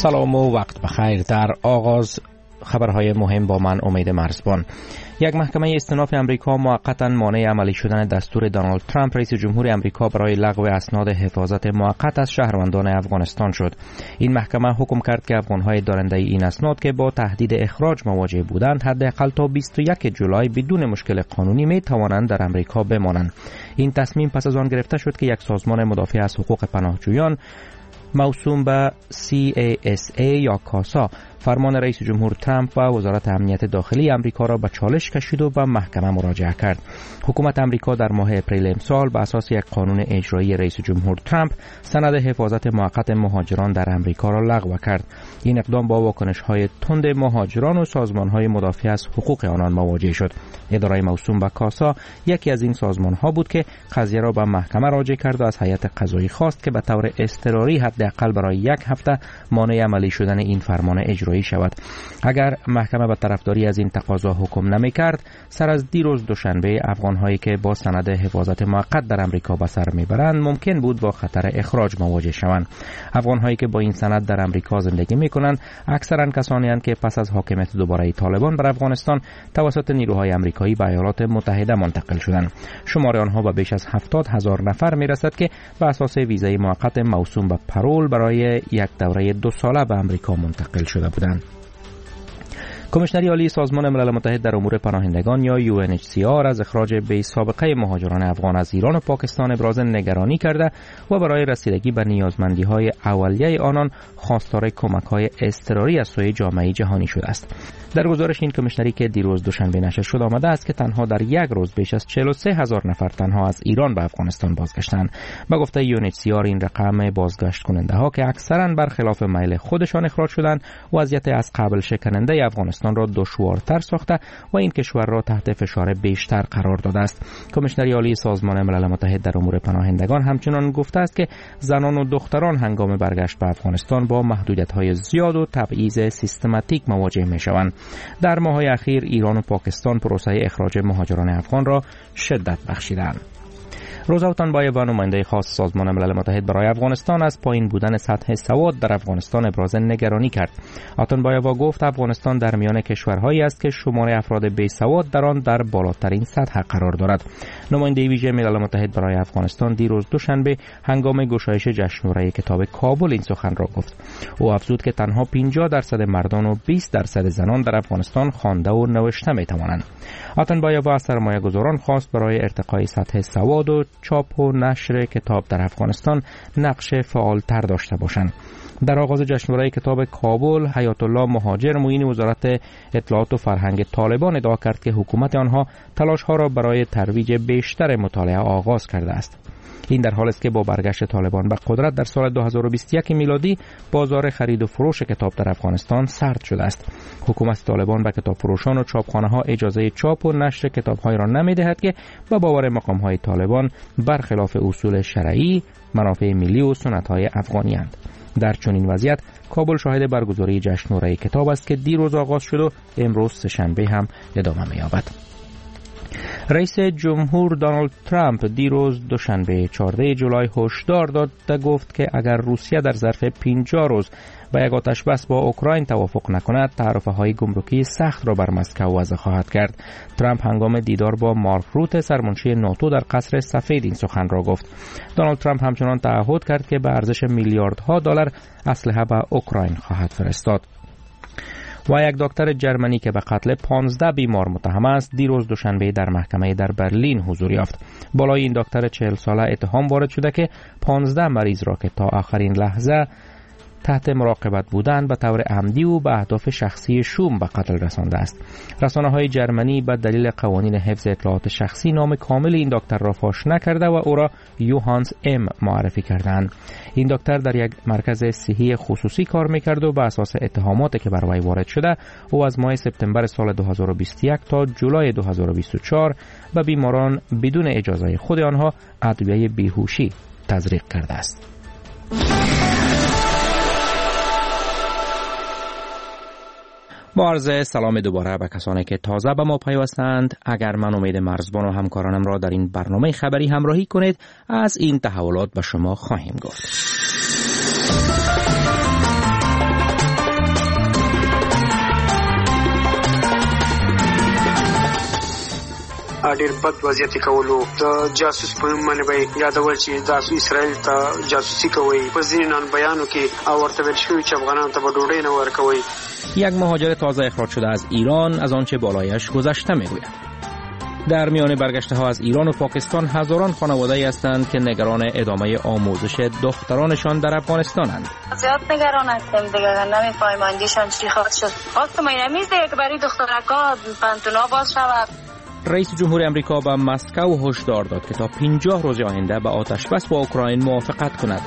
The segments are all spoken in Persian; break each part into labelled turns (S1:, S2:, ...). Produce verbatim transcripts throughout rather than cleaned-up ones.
S1: سلام و وقت بخیر. در آغاز خبرهای مهم با من امید مرزبان. یک محکمه استئناف امریکا موقتا مانع عملی شدن دستور دونالد ترامپ رئیس جمهور امریکا برای لغو اسناد حفاظت موقت از شهروندان افغانستان شد. این محکمه حکم کرد که افغانهای دارنده این اسناد که با تهدید اخراج مواجه بودند حداقل تا بیست و یک جولای بدون مشکل قانونی می توانند در امریکا بمانند. این تصمیم پس از آن گرفته شد که یک سازمان مدافع از حقوق پناهجویان موسوم به سی ای اس ای یا کاسا فرمان رئیس جمهور ترامپ و وزارت امنیت داخلی امریکا را به چالش کشید و به محکمه مراجعه کرد. حکومت امریکا در ماه اپریل امسال بر اساس یک قانون اجرایی رئیس جمهور ترامپ سند حفاظت موقت مهاجران در امریکا را لغو کرد. این اقدام با واکنش‌های تند مهاجران و سازمان‌های مدافع از حقوق آنان مواجه شد. اداره موسوم به کاسا یکی از این سازمان‌ها بود که قضیه را به محکمه راجع کرد و از هیئت قضایی خواست که به طور اضطراری حداقل برای یک هفته مانع عملی شدن این فرمان اجرایی شود. اگر محکمه به طرفداری از این تقاضا حکم نمی‌کرد، سر از دیروز دوشنبه افغان‌هایی که با سند حفاظت موقت در امریکا به سر می‌برند ممکن بود با خطر اخراج مواجه شوند. افغان‌هایی که با این سند در امریکا زندگی می‌کنند اکثراً کسانی هستند که پس از حاکمیت دوباره طالبان بر افغانستان توسط نیروهای آمریکایی به ایالات متحده منتقل شدند. شمار آنها به بیش از هفتاد هزار نفر می‌رسد که به اساس ویزای موقت موسوم به پرول برای یک دوره دو ساله به امریکا منتقل شده بودند. کمیشنری عالی سازمان ملل متحد در امور پناهندگان یا یو ان اچ سی آر از اخراج بی سابقه مهاجران افغان از ایران و پاکستان ابراز نگرانی کرده و برای رسیدگی به نیازمندی‌های اولیه آنان خواستار کمک‌های اضطراری از سوی جامعه جهانی شده است. در گزارش این کمیشنری که دیروز دوشنبه نشر شد آمده است که تنها در یک روز بیش از چهل و سه هزار نفر تنها از ایران به افغانستان بازگشتند. به گفته یو ان اچ سی آر این رقم بازگشت کننده ها که اکثرا برخلاف میل خودشان اخراج شدند وضعیت از قبل شکننده افغانستان را دشوارتر ساخته و این کشور را تحت فشار بیشتر قرار داده است. کمیشنری عالی سازمان ملل متحد در امور پناهندگان همچنان گفته است که زنان و دختران هنگام برگشت به افغانستان با محدودیت‌های زیاد و تبعیض سیستماتیک مواجه می‌شوند. در ماه‌های اخیر ایران و پاکستان پروسه اخراج مهاجران افغان را شدت بخشیدند. روزا اوتانبایووا نماینده خاص سازمان ملل متحد برای افغانستان از پایین بودن سطح سواد در افغانستان ابراز نگرانی کرد. اوتانبایووا گفت افغانستان در میان کشورهایی است که شمار افراد بی سواد در آن در بالاترین سطح قرار دارد. نماینده ویژه ملل متحد برای افغانستان دیروز دوشنبه هنگام گشایش جشنواره کتاب کابل این سخن را گفت. او افزود که تنها پنجاه درصد مردان و بیست درصد زنان در افغانستان خوانده و نوشته می‌توانند. اوتانبایووا از سرمایه‌گذاران خواست برای ارتقای سطح سواد و چاپ و نشر کتاب در افغانستان نقش فعالتر داشته باشند. در آغاز جشنواره کتاب کابل حیات الله مهاجر معین وزارت اطلاعات و فرهنگ طالبان ادعا کرد که حکومت آنها تلاش‌ها را برای ترویج بیشتر مطالعه آغاز کرده است. این در حالی است که با برگشت طالبان به قدرت در سال دو هزار و بیست و یک میلادی بازار خرید و فروش کتاب در افغانستان سرد شده است. حکومت طالبان به کتاب فروشان و چاپخانه‌ها اجازه چاپ و نشر کتاب‌های را نمی‌دهد که به باور مقام‌های طالبان برخلاف اصول شرعی، منافع ملی و سنت‌های افغانی‌اند. در چنین وضعیت کابل شاهد برگزاری جشنواره کتاب است که دیروز آغاز شد و امروز سه‌شنبه هم ادامه می‌یابد. رئیس جمهور دونالد ترامپ دیروز دوشنبه چهاردهم جولای هشدار داد و گفت که اگر روسیه در ظرف پنجاه روز به یک آتش‌بس با اوکراین توافق نکند تعرفه‌های گمرکی سخت را بر مسکو وضع خواهد کرد. ترامپ هنگام دیدار با مارک روت سرمنشی ناتو در قصر سفید این سخن را گفت. دونالد ترامپ همچنان تعهد کرد که به ارزش میلیاردها دلار اسلحه به اوکراین خواهد فرستاد. و یک دکتر جرمنی که به قتل پانزده بیمار متهم است دیروز دوشنبه در محکمه در برلین حضور یافت. بالای این دکتر چهل ساله اتهام وارد شده که پانزده مریض را که تا آخرین لحظه تحت مراقبت بودند به طور عمدی و به اهداف شخصی شوم به قتل رسانده است. رسانه‌های جرمنی به دلیل قوانین حفظ اطلاعات شخصی نام کامل این دکتر را فاش نکرده و او را یوهانس ام معرفی کردند. این دکتر در یک مرکز صحی خصوصی کار می‌کرد و به اساس اتهاماتی که بر وی وارد شده او از ماه سپتامبر سال دو هزار و بیست و یک تا جولای دو هزار و بیست و چهار به بیماران بدون اجازه خود آنها ادویه بیهوشی تزریق کرده است. با عرض سلام دوباره به کسانی که تازه به ما پیوستند. اگر من امید مرزبان و همکارانم را در این برنامه خبری همراهی کنید از این تحولات به شما خواهیم گفت.
S2: ډېر بد وضعیت کولو. د جاسوس په نوم باندې به یادول چې تاسو اسرائیل ته جاسوسي کوئ. په ځینې نان بیانو کې او ورته ویل شوي چې افغانانو ته به ډوډۍ نه ورکوئ.
S1: یک مهاجر تازه اخراج شده از ایران از آنچه بالایش گذشته میگوید. در میان برگشته ها از ایران و پاکستان هزاران خانواده هستند که نگران ادامه آموزش دخترانشان در افغانستانند.
S3: زیاد نگران هستیم دیگه، نمیفهمیم اندیشان چی خواهد شد. خواستم این نمیزه که برای دخترکا پنتونا باز شود.
S1: رئیس جمهور امریکا به مسکو هشدار داد که تا پنجاه روز آینده به آتش بس با اوکراین موافقت کند.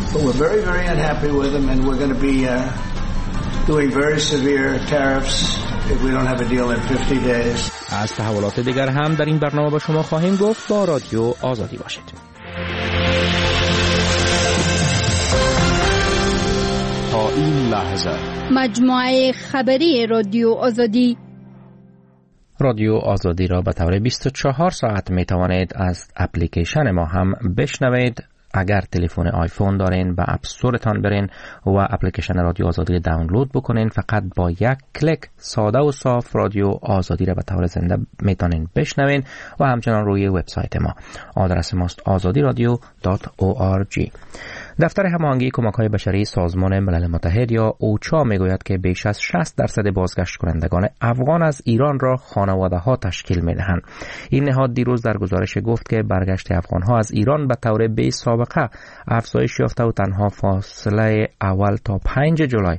S4: doing very severe tariffs if we don't have a deal in fifty days.
S1: از تحولات دیگر هم در این برنامه با شما خواهیم گفت. با رادیو آزادی باشید.
S5: تا این لحظه
S6: مجموعه خبری رادیو آزادی
S1: رادیو آزادی را به طور بیست و چهار ساعت می توانید از اپلیکیشن ما هم بشنوید. اگر تلفن آیفون دارین به اپ استورتان برین و اپلیکیشن رادیو آزادی دانلود بکنین، فقط با یک کلیک ساده و صاف رادیو آزادی را به طور زنده میتونین بشنوین و همچنان روی وبسایت ما. آدرس ماست آزادی رادیو دات او آر جی. دفتر هماهنگی کمک‌های بشری سازمان ملل متحد یا اوچا میگوید که بیش از شصت درصد بازگشت کنندگان افغان از ایران را خانواده‌ها تشکیل می‌دهند. این نهاد دیروز در گزارش گفت که برگشت افغان‌ها از ایران به طور بی سابقه افزایش یافته و تنها فاصله اول تا پنج جولای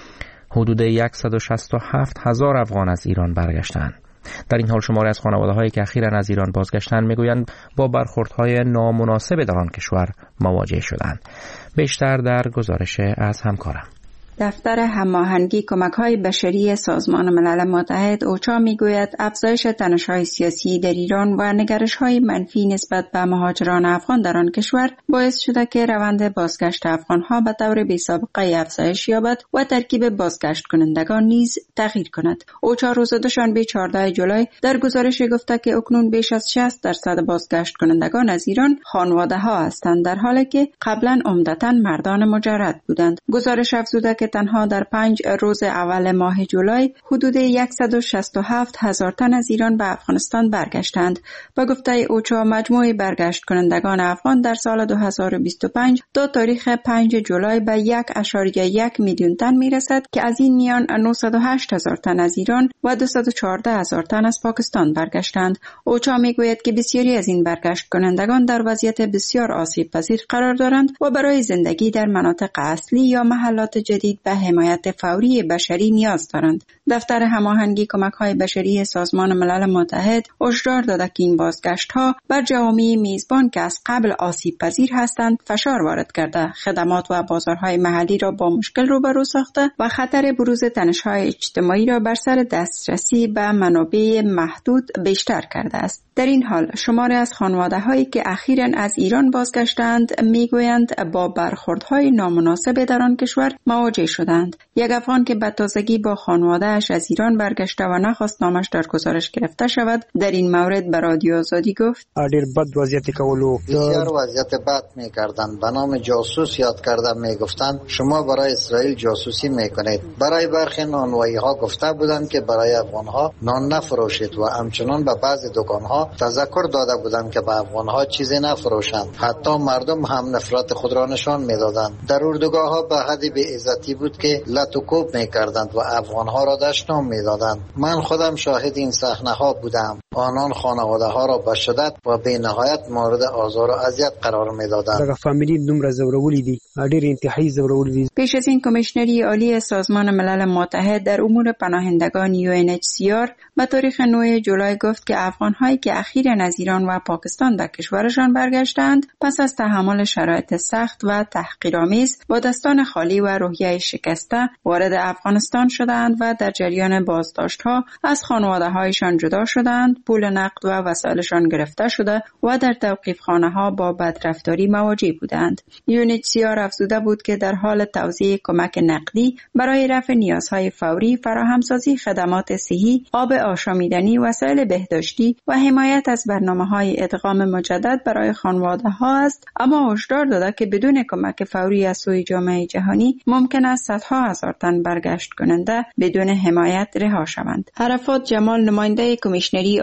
S1: حدود صد و شصت و هفت هزار افغان از ایران برگشتند. در این حال شماری از خانواده‌هایی که اخیراً از ایران بازگشتند میگویند با برخوردهای نامناسب در آن کشور مواجه شدند. بیشتر در گزارش از همکارم.
S7: دفتر هماهنگی کمک‌های بشری سازمان ملل متحد اوچا میگوید افزایش تنش‌های سیاسی در ایران و نگرش‌های منفی نسبت به مهاجران افغان در آن کشور باعث شده که روند بازگشت افغان‌ها به طور بی‌سابقه افزایش یابد و ترکیب بازگشت کنندگان نیز تغییر کند. اوچا روز دوشنبه چهاردهم جولای در گزارش گفته که اکنون بیش از شصت درصد بازگشت کنندگان از ایران خانواده‌ها هستند، در حالی که قبلا عمدتاً مردان مجرد بودند. گزارش افزوده که تنها در پنج روز اول ماه جولای حدود صد و شصت و هفت هزار تن از ایران به افغانستان برگشتند. با گفته اوچا مجموع برگشت کنندگان افغان در سال دو هزار و بیست و پنج تا تاریخ پنج جولای به یک ممیز یک میلیون تن میرسد که از این میان نهصد و هشت هزار تن از ایران و دویست و چهارده هزار تن از پاکستان برگشتند. اوچا میگوید که بسیاری از این برگشت کنندگان در وضعیت بسیار آسیب پذیر قرار دارند و برای زندگی در مناطق اصلی یا محلات جدید به حمایت فوری بشری نیاز دارند. دفتر هماهنگی کمک‌های بشری سازمان ملل متحد هشدار داده که این بازگشت‌ها بر جوامع میزبان که از قبل آسیب پذیر هستند فشار وارد کرده، خدمات و بازارهای محلی را با مشکل روبرو ساخته و خطر بروز تنش‌های اجتماعی را بر سر دسترسی به منابع محدود بیشتر کرده است. در این حال شماری از خانواده‌هایی که اخیراً از ایران بازگشتند میگویند با برخوردهای نامناسب در آن کشور مواجه شدند. یک افغان که به تازگی با خانواده‌اش از ایران برگشته و نخواست نامش در گزارش گرفته شود، در این مورد به رادیو آزادی گفت:
S2: ډېر بد وضعیت کولو،
S8: بسیار وضعیت بد می‌کردند. به نام جاسوس یاد کرده میگفتند شما برای اسرائیل جاسوسی میکنید. برای برخی نانوایی‌ها گفته بودند که برای افغان‌ها نان نفروشید و همچنان به بعضی دکان‌ها تذکر داده بودند که به افغان‌ها چیزی نفروشند. حتی مردم هم نفرت خود را نشان میدادند. در اردوگاه‌ها به حد بی‌عزتی بود که لط و کوب میکردند و افغان‌ها را دشنام میدادند. من خودم شاهد این صحنه‌ها بودم. آنان خانواده‌ها را به شدت و بی‌نهایت مورد آزار و اذیت قرار میدادند.
S2: دغه فامیلی دومره زورولی دي، ډېر انتهایی زورولی دي.
S7: پیش از این کمیشنری عالی سازمان ملل متحد در امور پناهندگان یو ان اچ سی آر به تاریخ نهم جولای گفت که افغان‌هایی که اخیراً از ایران و پاکستان به کشورشان برگشتند پس از تحمل شرایط سخت و تحقیرآمیز با دستان خالی و روحیه شکسته وارد افغانستان شدند و در جریان بازداشت‌ها از خانواده‌هایشان جدا شدند، پول نقد و وسایلشان گرفته شده و در توقیفخانه‌ها با بدرفتاری مواجه بودند. یو ان اچ سی آر افزوده بود که در حال توزیع کمک نقدی برای رفع نیازهای فوری، فراهمسازی خدمات صحی، آب آشامیدنی، وسایل بهداشتی و حمایت از برنامه‌های ادغام مجدد برای خانواده‌ها است، اما هشدار داده که بدون کمک فوری از سوی جامعه جهانی ممکن است صدها هزار تن برگشت کننده بدون حمایت رها شوند. عرفات جمال نماینده کمیشنری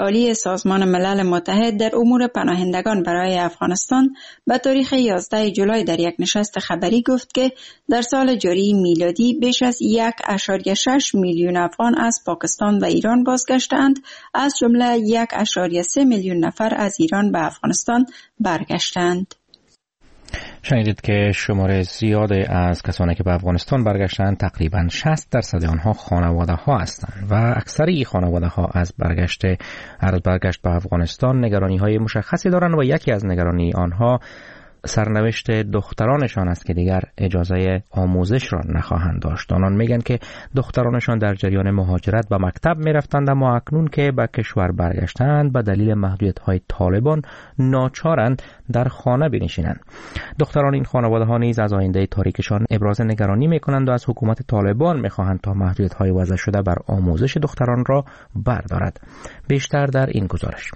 S7: عالی سازمان ملل متحد در امور پناهندگان برای افغانستان به تاریخ یازده جولای در یک نشست خبری گفت که در سال جاری میلادی بیش از یک ممیز شش میلیون افغان از پاکستان و ایران بازگشتند، از جمله یک ممیز سه میلیون نفر از ایران به افغانستان برگشتند.
S1: شنیدید که شمار زیادی از کسانی که به افغانستان برگشتند تقریباً شصت درصد آنها خانواده ها هستند و اکثری خانواده ها از برگشت از برگشت به افغانستان نگرانی های مشخصی دارند و یکی از نگرانی آنها سرنوشت دخترانشان است که دیگر اجازه آموزش را نخواهند داشت. آنان میگن که دخترانشان در جریان مهاجرت به مکتب میرفتند، اما اکنون که به کشور برگشتند به دلیل محدودیت‌های طالبان ناچارند در خانه بنشینند. دختران این خانواده ها نیز از آینده تاریکشان ابراز نگرانی میکنند و از حکومت طالبان میخواهند تا محدودیت‌های وضع شده بر آموزش دختران را بردارد. بیشتر در این گزارش.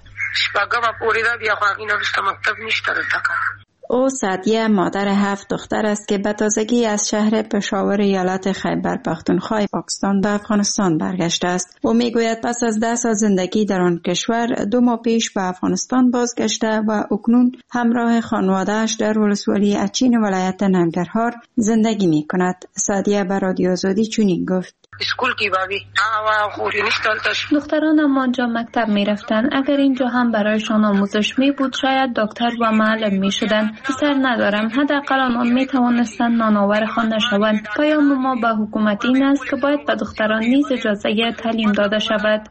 S7: او سعدیه مادر هفت دختر است که به تازگی از شهر پشاور ایالت خیبر پختونخوا پاکستان به افغانستان برگشته است. او میگوید پس از ده سال زندگی در آن کشور دو ماه پیش به افغانستان بازگشته و اکنون همراه خانواده‌اش در ولسوالی اچین ولایت ننگرهار زندگی می کند. سعدیه به رادیو آزادی چنین گفت:
S9: دخترانم آنجا مکتب می رفتن. اگر اینجا هم برایشان آموزش می بود شاید دکتر و معلم می شدن. پسر ندارم، حداقل آنان می توانستند نانآور خانه شوند. پیام ما به حکومت این است که باید به دختران نیز اجازه تعلیم داده شود.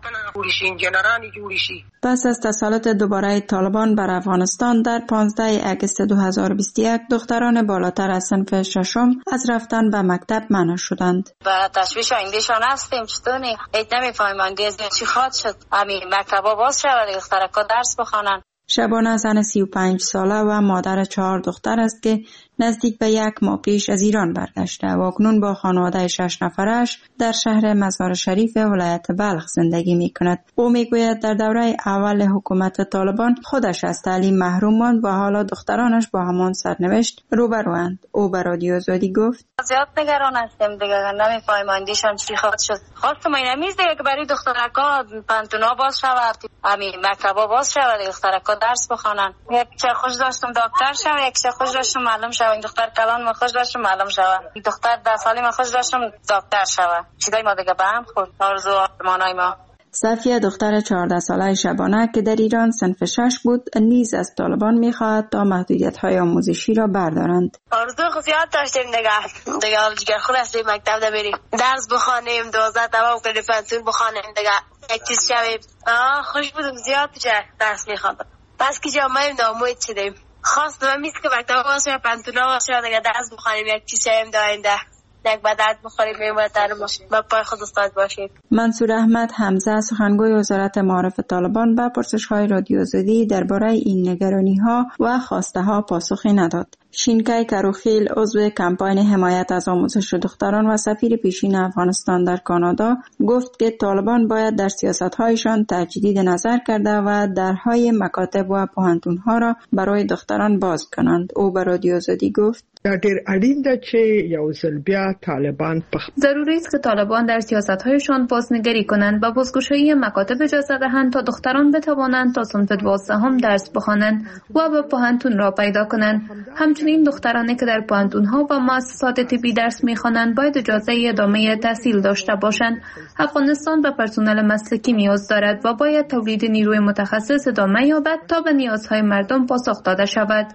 S7: پس از تسلط دوباره طالبان بر افغانستان در پانزده آگوست دو هزار و بیست و یک دختران بالاتر از صنف ششم از رفتن به مکتب منع شدند.
S3: و تشویش آیندهشان هستیم. چطوری؟ هیچ نمیفهمیم آینده چی خواهد شد. همین مکتبا باز شود، دخترکا درس بخوانند.
S7: شبانه زن سی و پنج ساله و مادر چهار دختر است که نزدیک به یک ماه پیش از ایران برگشته و اکنون با خانواده شش نفرش در شهر مزار شریف ولایت بلخ زندگی می کند. او می گوید در دوره اول حکومت طالبان خودش از تعلیم محروم ماند و حالا دخترانش با همان سرنوشت روبروند. او به رادیو آزادی گفت:
S3: زیاد نگران هستم دیگه، نمیفهمم آیندهشان چی خواهد شد. خواستم این نمیز دیگه که برای دخترکا پانتونا باز شود، همین مکتبا باز شود، دخترکا درس بخوانند. یک چه خوش داشتم دکتر شوم، یک چه خوش داشتم معلم شوم. این دختر کلان ما خوش داشتم معلم شوم. این دختر ده سالی ما خوش داشتم دکتر شوم. چیزای ما دیگه به هم خورد. آرزو آرمانای ما.
S7: صفیه دختر چهارده ساله شبانه که در ایران صنف شش بود نیز از طالبان میخواهد تا محدودیت‌های آموزشی را بردارند.
S3: آرزو خصوصیات داشتیم دیگه. دیگه جگر خود هستیم مکتب ده بریم. درس بخوانیم، دوازده تمام کنیم، پنسیون بخوانیم دیگه. یک چیز شویم. آه خوش بودم زیاد چه درس میخواندم. بس که جامعه ناموید شدیم. خواست من میست که مکتب باشه پنتونا باشه دیگه درس بخوانیم، یک چیز شویم داینده. یک بدرد بخوریم میمونتر با پای خود استاد باشیم.
S7: منصور احمد حمزه سخنگوی وزارت معارف طالبان به پرسش‌های رادیو آزادی درباره این نگرانی‌ها و خواسته‌ها پاسخی نداد. شینکای کروخیل عضو کمپاین حمایت از آموزش دختران و سفیر پیشین افغانستان در کانادا گفت که طالبان باید در سیاست‌هایشان تجدید نظر کرده و درهای مکاتب و پوهنتون‌ها را برای دختران باز کنند. او به رادیو آزادی گفت:
S10: ډېر اړین ده چې یو ځل بیا طالبان په
S9: ضروری است که طالبان در سیاست‌هایشان بازنگری کنند و بازگشایی مکاتب اجازه دهند تا دختران بتوانند تا صنف دوازدهم درس بخوانند و به پوهنتون را پیدا کنند. همچنین دخترانی که در پوهنتون‌ها و مؤسسات طبی درس می‌خوانند باید اجازه ادامه تحصیل داشته باشند. افغانستان به پرسنل مسلکی نیاز دارد و باید تولید نیروی متخصص ادامه یابد تا به نیازهای مردم پاسخ داده شود.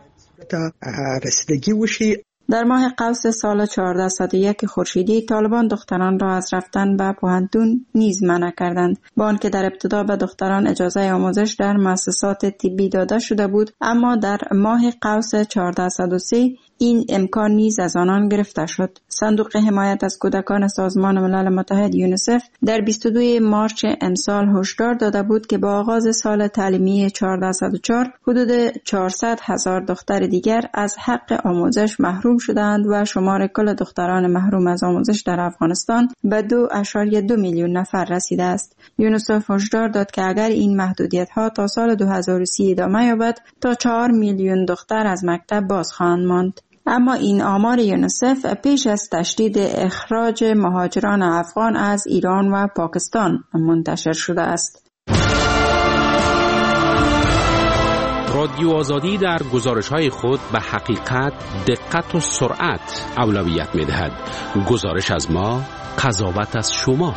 S10: رسیدگی وشي.
S7: در ماه قوس سال چهارصد و یک خورشیدی طالبان دختران را از رفتن به پوهنتون نیز منع کردند. با آنکه در ابتدا به دختران اجازه آموزش در مؤسسات طبی داده شده بود، اما در ماه قوس چهارصد و سه این امکان نیز از آنان گرفته شد. صندوق حمایت از کودکان سازمان ملل متحد یونیسف در بیست و دو مارس امسال هشدار داده بود که با آغاز سال تعلیمی چهارصد و چهار حدود چهارصد هزار دختر دیگر از حق آموزش محروم شدند و شمار کل دختران محروم از آموزش در افغانستان به دو ممیز دو میلیون نفر رسیده است. یونیسف هشدار داد که اگر این محدودیت‌ها تا سال دو هزار و سی ادامه یابد تا چهار میلیون دختر از مکتب باز خواهند ماند. اما این آمار یونیسف پیش از تشدید اخراج مهاجران افغان از ایران و پاکستان منتشر شده است.
S11: رادیو آزادی در گزارش‌های خود به حقیقت، دقت و سرعت اولویت می‌دهد. گزارش از ما، قضاوت از شما.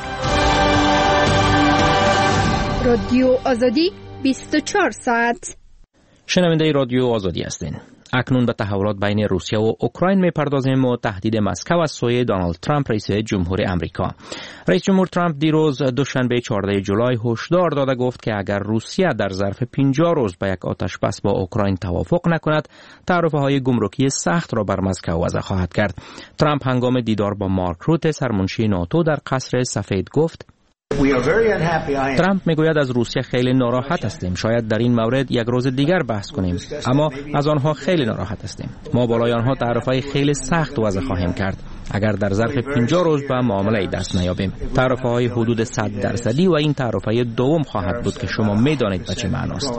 S6: رادیو آزادی بیست و چهار ساعت.
S1: شنونده رادیو آزادی هستین. اکنون به تحولات بین روسیه و اوکراین می‌پردازیم و تهدید مسکو از سوی دونالد ترامپ رئیس جمهور آمریکا. رئیس جمهور ترامپ دیروز دوشنبه چهاردهم جولای هشدار داده گفت که اگر روسیه در ظرف پنجاه روز به یک آتش بس با اوکراین توافق نکند، تعرفه‌های گمرکی سخت را بر مسکو وضع خواهد کرد. ترامپ هنگام دیدار با مارک روته سرمنشی ناتو در قصر سفید گفت: ترامپ میگوید از روسیه خیلی ناراحت هستیم. شاید در این مورد یک روز دیگر بحث کنیم، اما از آنها خیلی ناراحت هستیم. ما بالای آنها تعرفه‌های خیلی سخت وضع خواهیم کرد اگر در ظرف پنجاه روز به معامله دست نیابیم. تعرفه‌های حدود صد درصدی و این تعرفه دوم خواهد بود که شما میدانید به چه معناست.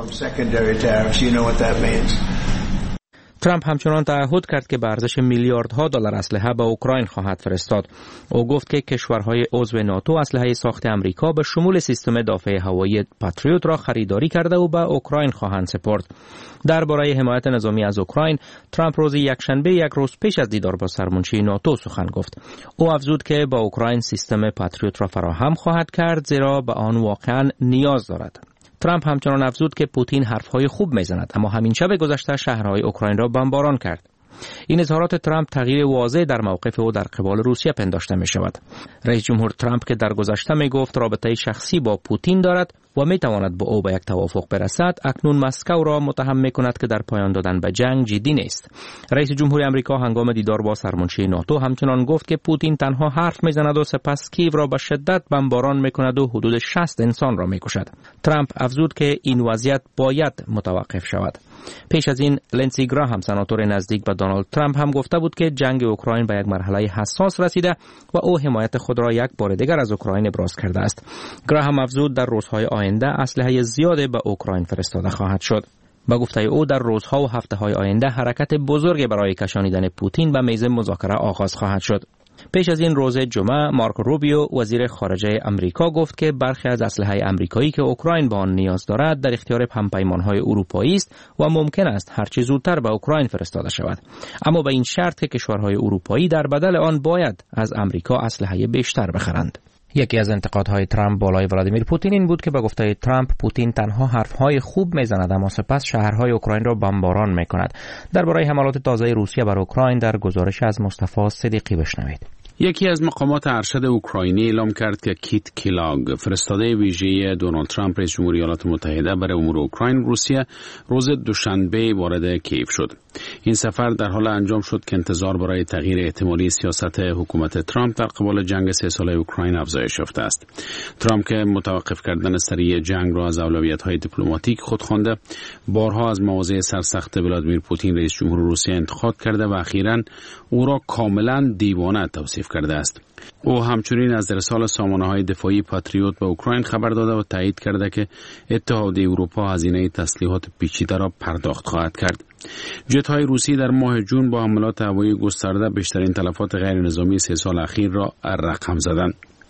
S1: ترامپ همچنان تعهد کرد که به ارزش میلیاردها دلار اسلحه به اوکراین خواهد فرستاد. او گفت که کشورهای عضو ناتو اسلحه ساخت آمریکا به شمول سیستم دفاع هوایی پاتریوت را خریداری کرده و به اوکراین خواهند سپرد. درباره حمایت نظامی از اوکراین، ترامپ روز یکشنبه یک روز پیش از دیدار با سرمنشی ناتو سخن گفت. او افزود که با اوکراین سیستم پاتریوت را فراهم خواهد کرد زیرا به آن واقعا نیاز دارد. ترامپ همچنان افزود که پوتین حرفهای خوب میزند، اما همین شب گذشته شهرهای اوکراین را بمباران کرد. این اظهارات ترامپ تغییر واضح در موقف او در قبال روسیه پنداشته می شود. رئیس جمهور ترامپ که در گذشته می گفت رابطه شخصی با پوتین دارد و می تواند با او به یک توافق برسد، اکنون مسکو را متهم می کند که در پایان دادن به جنگ جدی نیست. رئیس جمهور آمریکا هنگام دیدار با سرمنشی ناتو همچنان گفت که پوتین تنها حرف می زند و سپس کیو را به شدت بمباران می کند و حدود شصت انسان را می کشد. ترامپ افزود که این وضعیت باید متوقف شود. پیش از این لنسی گراهام سناتور نزدیک به دونالد ترامپ هم گفته بود که جنگ اوکراین به یک مرحله حساس رسیده و او حمایت خود را یک بار دیگر از اوکراین ابراز کرده است. گراهام افزود در روزهای آینده اسلحه زیاده به اوکراین فرستاده خواهد شد. با گفته او در روزها و هفته‌های آینده حرکت بزرگی برای کشانیدن پوتین به میز مذاکره آغاز خواهد شد. پیش از این روز جمعه مارک روبیو وزیر خارجه آمریکا گفت که برخی از اسلحه آمریکایی که اوکراین به آن نیاز دارد در اختیار همپیمان‌های اروپایی است و ممکن است هرچه زودتر به اوکراین فرستاده شود، اما به این شرط که کشورهای اروپایی در بدل آن باید از آمریکا اسلحه بیشتر بخرند. یکی از انتقادهای ترامپ بالای ولادیمیر پوتین این بود که به گفته ترامپ پوتین تنها حرفهای خوب میزند اما سپس شهرهای اوکراین را بمباران میکند. درباره حملات تازه روسیه بر اوکراین در گزارش از مصطفی صدیقی بشنوید.
S11: یکی از مقامات ارشد اوکراینی اعلام کرد که کیت کلاگ فرستاده ویژه دونالد ترامپ رئیس جمهوری ایالات متحده برای امور اوکراین روسیه روز دوشنبه وارد کیف شد. این سفر در حال انجام شد که انتظار برای تغییر احتمالی سیاست حکومت ترامپ در قبال جنگ سه ساله اوکراین افزایش یافته است. ترامپ که متوقف کردن سریع جنگ را از اولویت‌های دیپلماتیک خود خوانده، بارها از مواضع سرسخت ولادیمیر پوتین رئیس جمهور روسیه انتقاد کرده و اخیراً او را کاملاً دیوانه توصیف کرده است. او همچنین از ارسال سامانه‌های دفاعی پاتریوت به اوکراین خبر داده و تایید کرده که اتحادیه اروپا هزینه تسلیحات پیچیده را پرداخت خواهد کرد. جت‌های روسی در ماه جون با حملات هوایی گسترده بیشترین تلفات غیر نظامی سه سال اخیر را رقم زدند.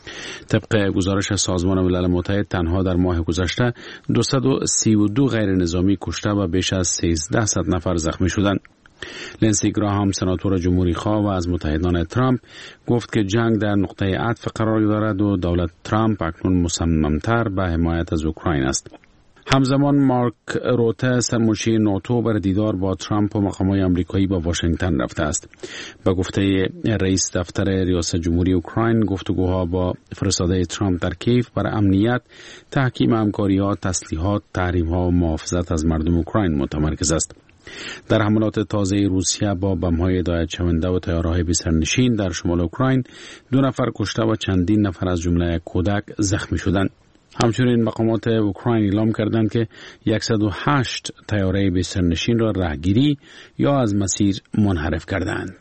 S11: طبق گزارش سازمان ملل متحد تنها در ماه گذشته دویست و سی و دو غیر نظامی کشته و بیش از سیزده نفر زخمی شدند. لنسی گراهام سناتور جمهوری خواه و از متحدان ترامپ گفت که جنگ در نقطه عطف قرار دارد و دولت ترامپ اکنون مصممتر به حمایت از اوکراین است. همزمان مارک روته سرمنشی ناتو بر دیدار با ترامپ و مقامات آمریکایی به واشنگتن رفته است. به گفته رئیس دفتر ریاست جمهوری اوکراین، گفتگوها با فرستاده ترامپ در کیف بر امنیت، تحکیم همکاری‌ها، تسلیحات، تحریم‌ها و محافظت از مردم اوکراین متمرکز است. در حملات تازه روسیه با بم‌های هدایت شونده و تیاره‌های بی‌سرنشین در شمال اوکراین دو نفر کشته و چندین نفر از جمله کودک زخمی شدند. همچنین مقامات اوکراین اعلام کردند که صد و هشت تیاره بی‌سرنشین را راهگیری یا از مسیر منحرف کردند.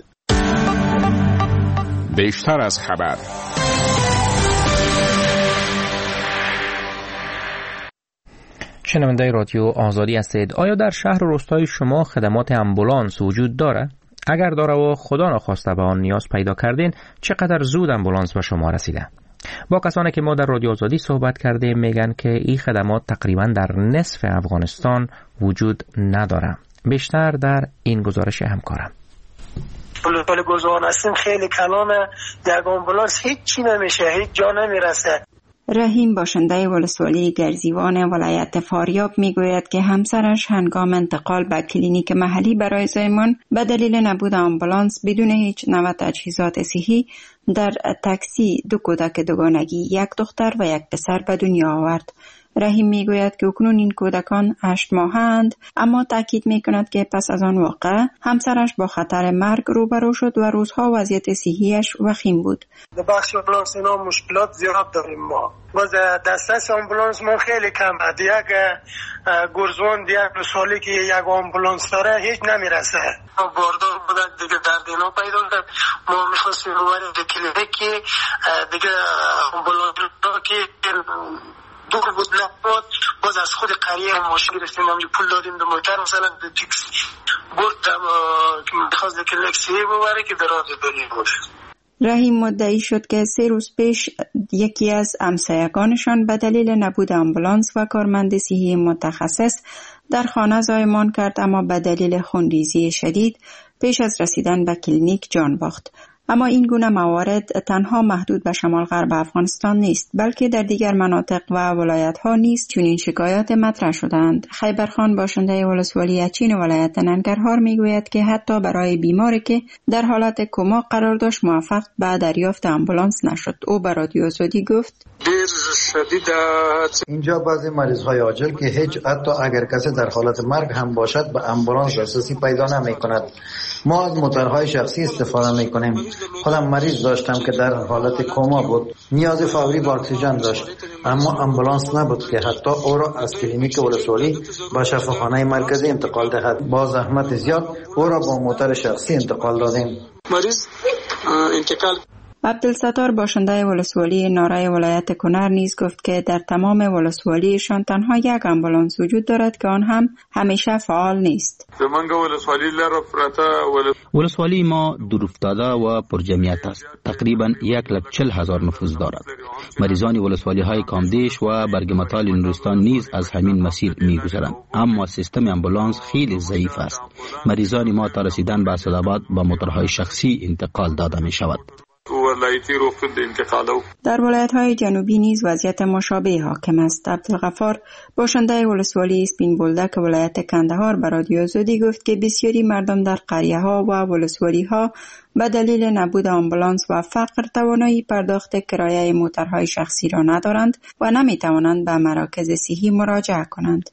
S5: بیشتر از خبر.
S1: شنونده رادیو آزادی هستید. آیا در شهر و روستای شما خدمات امبولانس وجود داره؟ اگر داره و خدا نخواسته به آن نیاز پیدا کردین، چقدر زود امبولانس به شما رسیده؟ با کسانی که ما در رادیو آزادی صحبت کردیم میگن که این خدمات تقریبا در نصف افغانستان وجود نداره. بیشتر در این گزارش همکارم.
S12: پل گزوان هستیم خیلی کلانه، یک آمبولانس هیچ چی نمیشه، هیچ جا نمیرسه.
S7: رحیم باشنده ولسوالی گرزیوان ولایت فاریاب میگوید که همسرش هنگام انتقال به کلینیک محلی برای زایمان به دلیل نبود آمبولانس بدون هیچ نوع تجهیزات صحی در تاکسی دو کودک دوگانگی، یک دختر و یک پسر به دنیا آورد. رحیم میگوید که اکنون این کودکان هشت ماهند، اما تاکید میکند که پس از آن واقعه همسرش با خطر مرگ روبرو شد و روزها وضعیت صحیش وخیم بود.
S12: در بخش آمبولانس اینا مشکلات زیاد داریم ما. باز دسترس آمبولانس ما خیلی کم است. یک گرزوان یک سالی که یک آمبولانس داره هیچ نمیرسه. باردار بودن دیگه درد اینا پیدا کرد. ما میخواستیم ببریم به کلینیک که دیگه آمبولانس که دور بود نبود، باز از خود قریه هم ماشین گرفتیم، همجور پول دادیم به موتر مثلا به تیکس بردم که میخواست که لکسیه ببره که در آده دنیا بود.
S7: رحیم مدعی شد که سه روز پیش یکی از همسایگانشان به دلیل نبود آمبولانس و کارمند صحی متخصص در خانه زایمان کرد، اما به دلیل خونریزی شدید پیش از رسیدن به کلینیک جان باخت. اما این گونه موارد تنها محدود به شمال غرب افغانستان نیست، بلکه در دیگر مناطق و ولایت‌ها نیز چنین شکایات مطرح شدند. خیبرخان باشنده ولسوالی اچین ولایت ننگرهار میگوید که حتی برای بیماری که در حالت کما قرار داشت موفق به دریافت آمبولانس نشد. او به رادیو آزادی گفت:
S8: اینجا بعضی مریض‌های عاجل که هیچ حتی اگر کسی در حالت مرگ هم باشد به آمبولانس دسترسی پیدا نمی‌کند. ما از موترهای شخصی استفاده می‌کنیم. خودم مریض داشتم که در حالت کما بود، نیاز فوری به اکسیژن داشت، اما آمبولانس نبود که حتی او را از کلینیک ولسوالی به شفاخانه مرکزی انتقال دهد. با زحمت زیاد او را با موتر شخصی انتقال دادیم.
S12: مریض انتقال
S7: عبدالستار باشنده ولسوالی نارای ولایت کنر نیز گفت که در تمام ولسوالیشان تنها یک آمبولانس وجود دارد که آن هم همیشه فعال نیست.
S13: ولسوالی ما دورافتاده و پرجمعیت است. تقریبا یک لک چل هزار نفوذ دارد. مریضان ولسوالی های کامدیش و برگمتال نورستان نیز از همین مسیر می گذرند، اما سیستم آمبولانس خیلی ضعیف است. مریضان ما تا رسیدن به اسدآباد با موترهای شخصی انتقال داده می شود.
S7: در ولایت‌های جنوبی نیز وضعیت مشابه حاکم است. عبدالغفار باشنده ولسوالی اسپین بولدک ولایت کندهار به رادیو آزادی گفت که بسیاری مردم در قریه‌ها و ولسوالی‌ها به دلیل نبود آمبولانس و فقر توانایی پرداخت کرایه موترهای شخصی را ندارند و نمی‌توانند به مراکز صحی مراجعه کنند.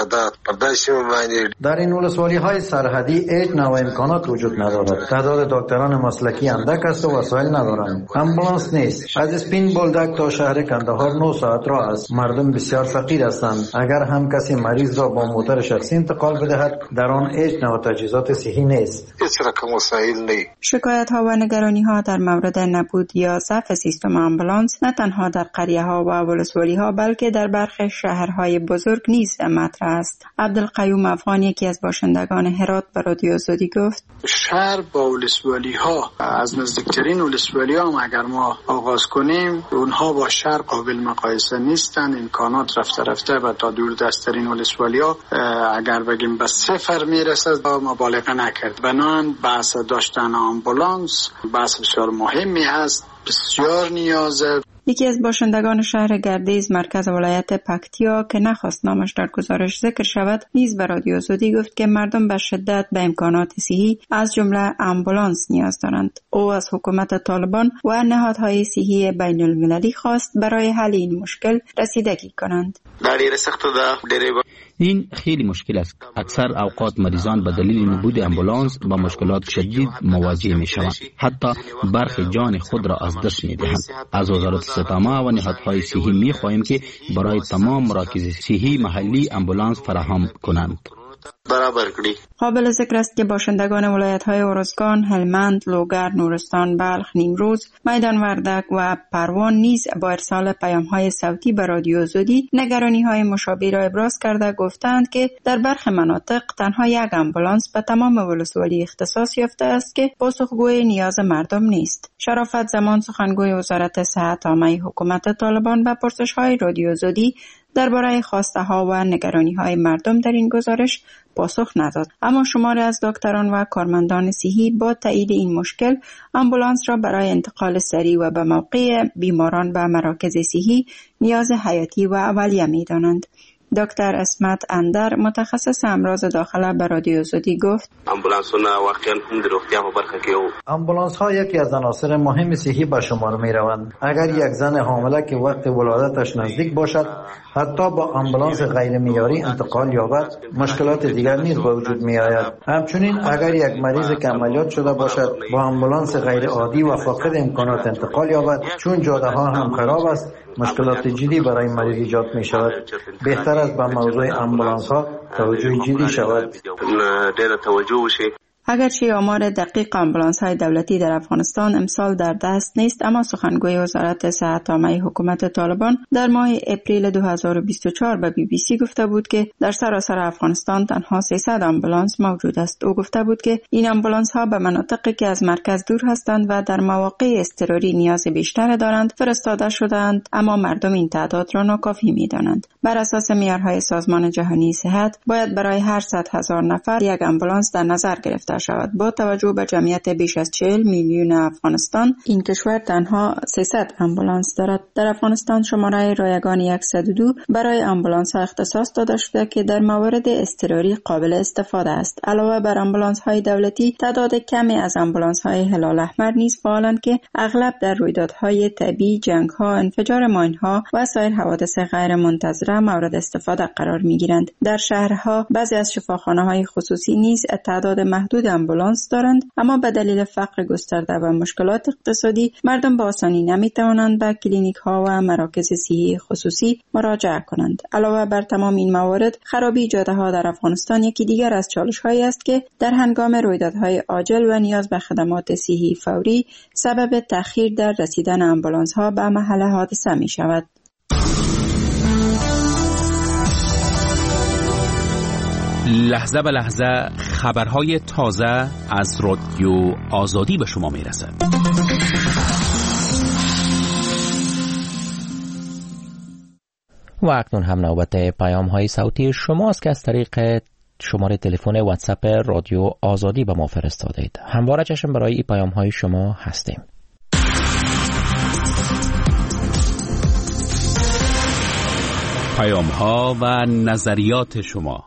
S8: در این ولسوالی های سرحدی هیچ نوع امکانات وجود ندارد. تعداد دکتران مسلکی اندک است و وسایل ندارند. آمبولانس نیست. از اسپین بولدک تا شهر کندهار نه ساعت راه است. مردم بسیار فقیر هستند. اگر هم کسی مریض را با موتر شخصی انتقال بدهد، در آن هیچ نوع تجهیزات صحی نیست.
S7: شکایت ها و نگرانی ها در مورد نبود یا ضعف سیستم آمبولانس نه تنها در قریه ها و ولسوالی ها بلکه در برخی شهرهای بزرگ نیز مطرح است. عبدالقیوم افغان یکی از باشندگان هرات به رادیو آزادی گفت:
S2: شهر با ولسوالی ها از نزدیکترین ولسوالی ها هم اگر ما آغاز کنیم، اونها با شهر قابل مقایسه نیستن. امکانات رفته رفته و تا دور دستترین ولسوالی ها اگر بگیم به صفر میرسه مبالغه نکرد. بنان بحث داشتن آمبولانس بحث بسیار مهمی هست، بسیار نیازه.
S7: یکی از باشندگان شهر گردیز مرکز ولایت پکتیا که نخواست نامش در گزارش ذکر شود نیز به رادیو آزادی گفت که مردم به شدت به امکانات صحی از جمله آمبولانس نیاز دارند. او از حکومت طالبان و نهادهای صحی بین المللی خواست برای حل این مشکل رسیدگی کنند.
S13: این خیلی مشکل است. اکثر اوقات مریضان به دلیل نبود آمبولانس با مشکلات شدید مواجه می شوند. حتی برخی جان خود را از دست می دهند. از وزارت سپما و نهادهای صحی می خواهیم که برای تمام مراکز صحی محلی آمبولانس فراهم کنند.
S14: برابر کړي.
S7: قابل ذکر است که باشندگان ولایت‌های ارزگان، هلمند، لوگر، نورستان، بلخ، نیمروز، میدان وردک و پروان نیز با ارسال پیام‌های صوتی به رادیو آزادی نگرانی‌های مشابه را ابراز کرده گفتند که در برخی مناطق تنها یک آمبولانس به تمام ولسوالی اختصاص یافته است که پاسخگوی نیاز مردم نیست. شرافت زمان سخنگوی وزارت صحت عامه حکومت طالبان به پرسش‌های رادیو آزادی درباره خواسته‌ها و نگرانی‌های مردم در این گزارش پاسخ نداد، اما شماری از دکتران و کارمندان صحی با تایید این مشکل آمبولانس را برای انتقال سریع و به موقع بیماران به مراکز صحی نیاز حیاتی و اولیه می‌دانند. دکتر اسمت اندر متخصص امراض داخله به رادیو آزادی گفت
S14: امبولانس‌ها واقعا هم در روغتیا په برخه کې او
S8: امبولانس ها یکی از عناصر مهم صحی به شمار می روند. اگر یک زن حامله که وقت ولادتش نزدیک باشد حتی با امبولانس غیر معیاری انتقال یابد، مشکلات دیگر نیز به وجود می آید. همچنین اگر یک مریض که عملیات شده باشد با امبولانس غیر عادی و فاقد امکانات انتقال یابد، چون جاده ها هم خراب است، مشکلات جدی برای مریض ایجاد می شود. بهتر است به موضوع امبولانس ها توجه جدی شود.
S7: اگرچه آمار دقیق آمبولانس های دولتی در افغانستان امسال در دست نیست، اما سخنگوی وزارت صحت عامه حکومت طالبان در ماه اپریل دو هزار و بیست و چهار به بی بی سی گفته بود که در سراسر افغانستان تنها سیصد آمبولانس موجود است. او گفته بود که این آمبولانس ها به مناطقی که از مرکز دور هستند و در مواقع اضطراری نیاز بیشتر دارند فرستاده شدند، اما مردم این تعداد را ناکافی می‌دانند. بر اساس معیارهای سازمان جهانی صحت باید برای هر صد هزار نفر یک آمبولانس در نظر گرفته شود. با توجه به جمعیت بیش از چهل میلیون افغانستان، این کشور تنها سیصد آمبولانس دارد. در افغانستان شماره رایگان صد و دو برای آمبولانس ها اختصاص داده شده که در موارد اضطراری قابل استفاده است. علاوه بر آمبولانس های دولتی، تعداد کمی از آمبولانس های هلال احمر نیز فعالند که اغلب در رویدادهای طبیعی، جنگ ها، انفجار ماین ها و سایر حوادث غیر منتظره مورد استفاده قرار می گیرند. در شهرها بعضی از شفاخانه های خصوصی نیز تعداد محدود آمبولانس دارند، اما به دلیل فقر گسترده و مشکلات اقتصادی مردم با آسانی نمی توانند به کلینیک ها و مراکز صحی خصوصی مراجعه کنند. علاوه بر تمام این موارد، خرابی جاده ها در افغانستان یکی دیگر از چالش هایی است که در هنگام رویدادهای عاجل و نیاز به خدمات صحی فوری سبب تأخیر در رسیدن آمبولانس ها به محل حادثه می شود.
S11: لحظه به لحظه خبرهای تازه از رادیو آزادی به شما می رسد.
S1: و اکنون هم نوبت پیام های صوتی شماست که از طریق شماره تلفن واتساپ رادیو آزادی به ما فرستادید. همواره چشم برای این پیام های شما هستیم.
S11: پیام ها و نظریات شما.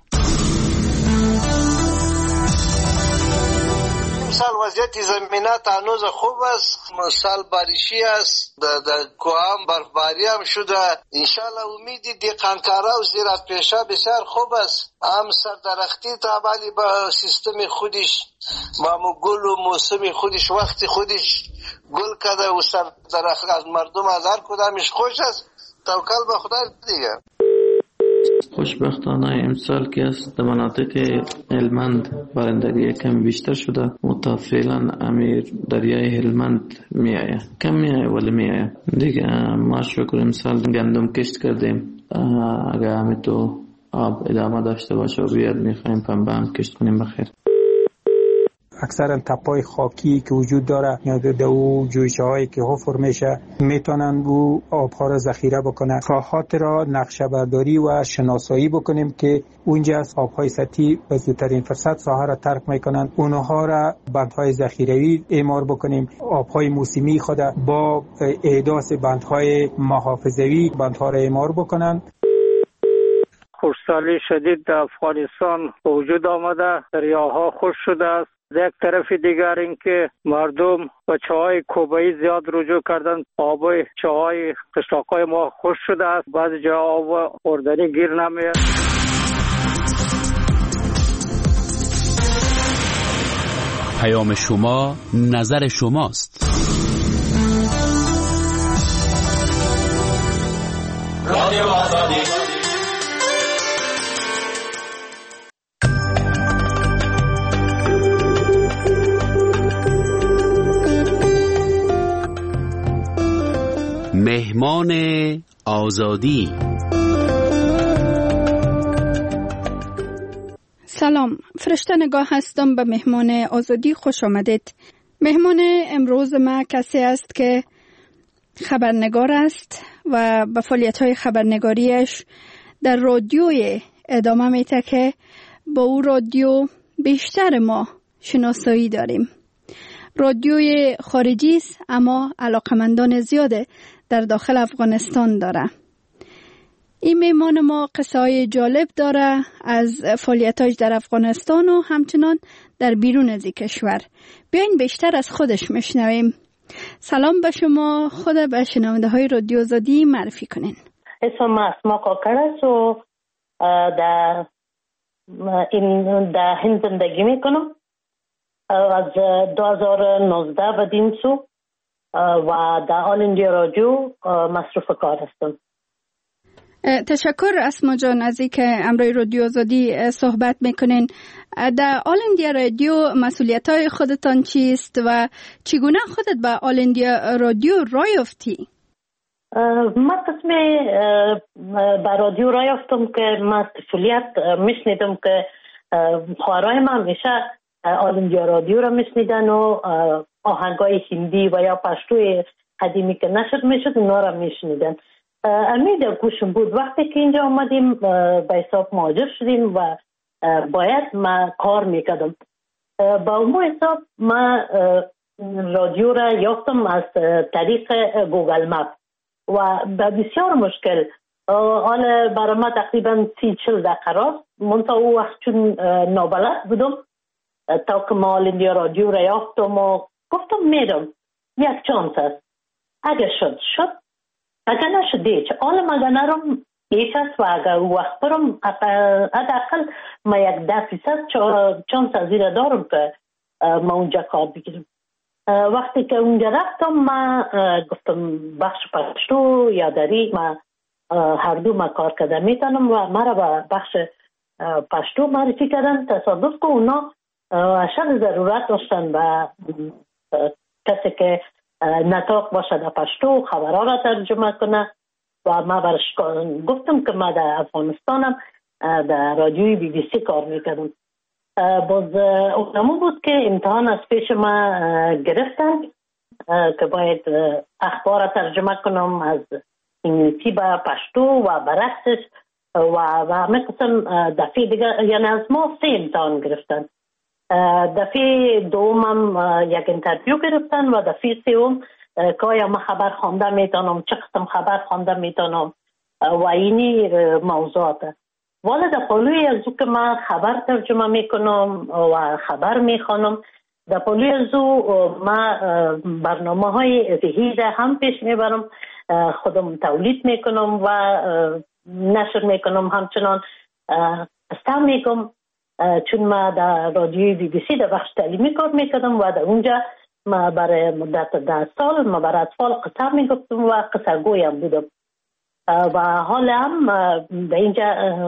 S15: سال وضعیت زمینات هنوز خوب است، سال باریشی است، در کوام برفباری هم شده. انشالله امیدی دیقانکارا و زیرات پیشا بسیار خوب است. هم سردرختی تابالی با سیستم خودش، مامو گل و موسم خودش وقت خودش گل کده و سردرخت از مردم از هر کدامش خوش است. توکل به خدا دیگه.
S16: خوشبختانه امسال که است در مناطق هلمند بارندگی کم بیشتر شده، متفعلا امیر دریای هلمند می آید، کم می آید ولی می آید دیگه. ما شکر امسال گندم کشت کردیم، اگر همین تو آب ادامه داشته باشه و بیاد می خواهیم پنبه هم کشت کنیم بخیر.
S17: اکثرا تپای خاکی که وجود داره یا دو جویچه هایی که حفر میشه میتونن او آبها را ذخیره بکنن. خواهات را نقشه برداری و شناسایی بکنیم که اونجا از آبهای سطحی به زودترین فرصت ساحه را ترک میکنن، اونها را بندهای ذخیروی اعمار بکنیم. آبهای موسمی خود با احداث بندهای محافظوی بندها را اعمار بکنن.
S18: خشکسالی شدید در افغانستان وجود آمده، دریاها خشک شده است. یک طرف دیگر اینکه مردم به چاهای کوبایی زیاد رجوع کردن، آب چاهای قشلاقای ما خشک شده است، بعضی جا آب خوردنی گیر نمیاد.
S11: پیام شما نظر شماست. رادیو آزادی. مهمان آزادی.
S6: سلام، فرشته نگاه هستم به مهمان آزادی. خوش آمدید. مهمان امروز ما کسی است که خبرنگار است و به فعالیت‌های خبرنگاریش در رادیوی ادامه میده که با او رادیو بیشتر ما شناسایی داریم. رادیوی خارجی است اما علاقمندان زیاده در داخل افغانستان داره. این مهمان ما قصه های جالب داره از فعالیتاش در افغانستان و همچنان در بیرون از کشور. بیاین بیشتر از خودش میشنویم. سلام به شما، خود به شنونده های رادیو آزادی معرفی کنین.
S19: اسم اسما کاکر است و در این در هند زندگی میکنم. از دو هزار و نوزده بدین سو و در آل اندیا رادیو مصروف کار هستم.
S6: تشکر اسما جان از اینکه امروی رادیو آزادی صحبت میکنین. در آل اندیا رادیو مسئولیت های خودتان چیست و چگونه خودت به آل اندیا رادیو راه یافتی؟
S19: من قسم به رادیو راه یافتم که من طفولیت میشنیدم که خواهرای من همیشه آل اندیا رادیو را میشنیدن و آهنگای هندی و یا پشتوی قدیمی که نشد میشد اونا را میشنیدن. امید گوشم بود. وقتی که اینجا آمدیم به حساب مهاجر شدیم و باید ما کار میکردم. با اون حساب ما رادیو را یافتم از طریق گوگل مپ و به بسیار مشکل. حالا برای ما تقریبا سی چل دقیقه راست منطقه او وقت چون نابلد بودم تا که ما آل اندیا رادیو را یافتم و گفتم میرم یک چانس است. اگه شد شد، اگر نشد دیچ آلم اگر نرم یک است و اگر وقت برم حداقل ما یک ده فیصد چانس از زیر دارم که ما اونجا کار بگیرم. وقتی که اونجا رفتم ما گفتم بخش پشتو یا دری ما هر دو ما کار کرده میتونم و مرا به بخش پشتو معرفی کردن. تصادف که اونا اشد ضرورت داشتن و کسی که نطاق باشه در پشتو خبرها را ترجمه کنه و ما برش گفتم که ما در افغانستانم در رادیوی بی بی سی کار میکردم. باز اونمون بود که امتحان از پیش ما گرفتن که باید اخبار را ترجمه کنم از انگلیسی به پشتو و برعکسش و همه قسم. دفعه دیگه یعنی از ما سه امتحان گرفتن. دفعه دومم یک انترویو گرفتن و دفعه سوم که آیا ما خبر خوانده میتونم، چه قسم خبر خوانده میتونم و اینی موضوعات. والا در پلوی از او که من خبر ترجمه میکنم و خبر میخوانم، در پلوی از او ما برنامه های ذهیده هم پیش میبرم، خودم تولید میکنم و نشر میکنم. همچنان استم میگم چون ما در رادیوی بی بی سی در بخش تعلیمی کار میکردم و در اونجا ما برای مدت ده سال ما برای اطفال قصه میگفتم و قصه گویم بودم و حالا هم در اینجا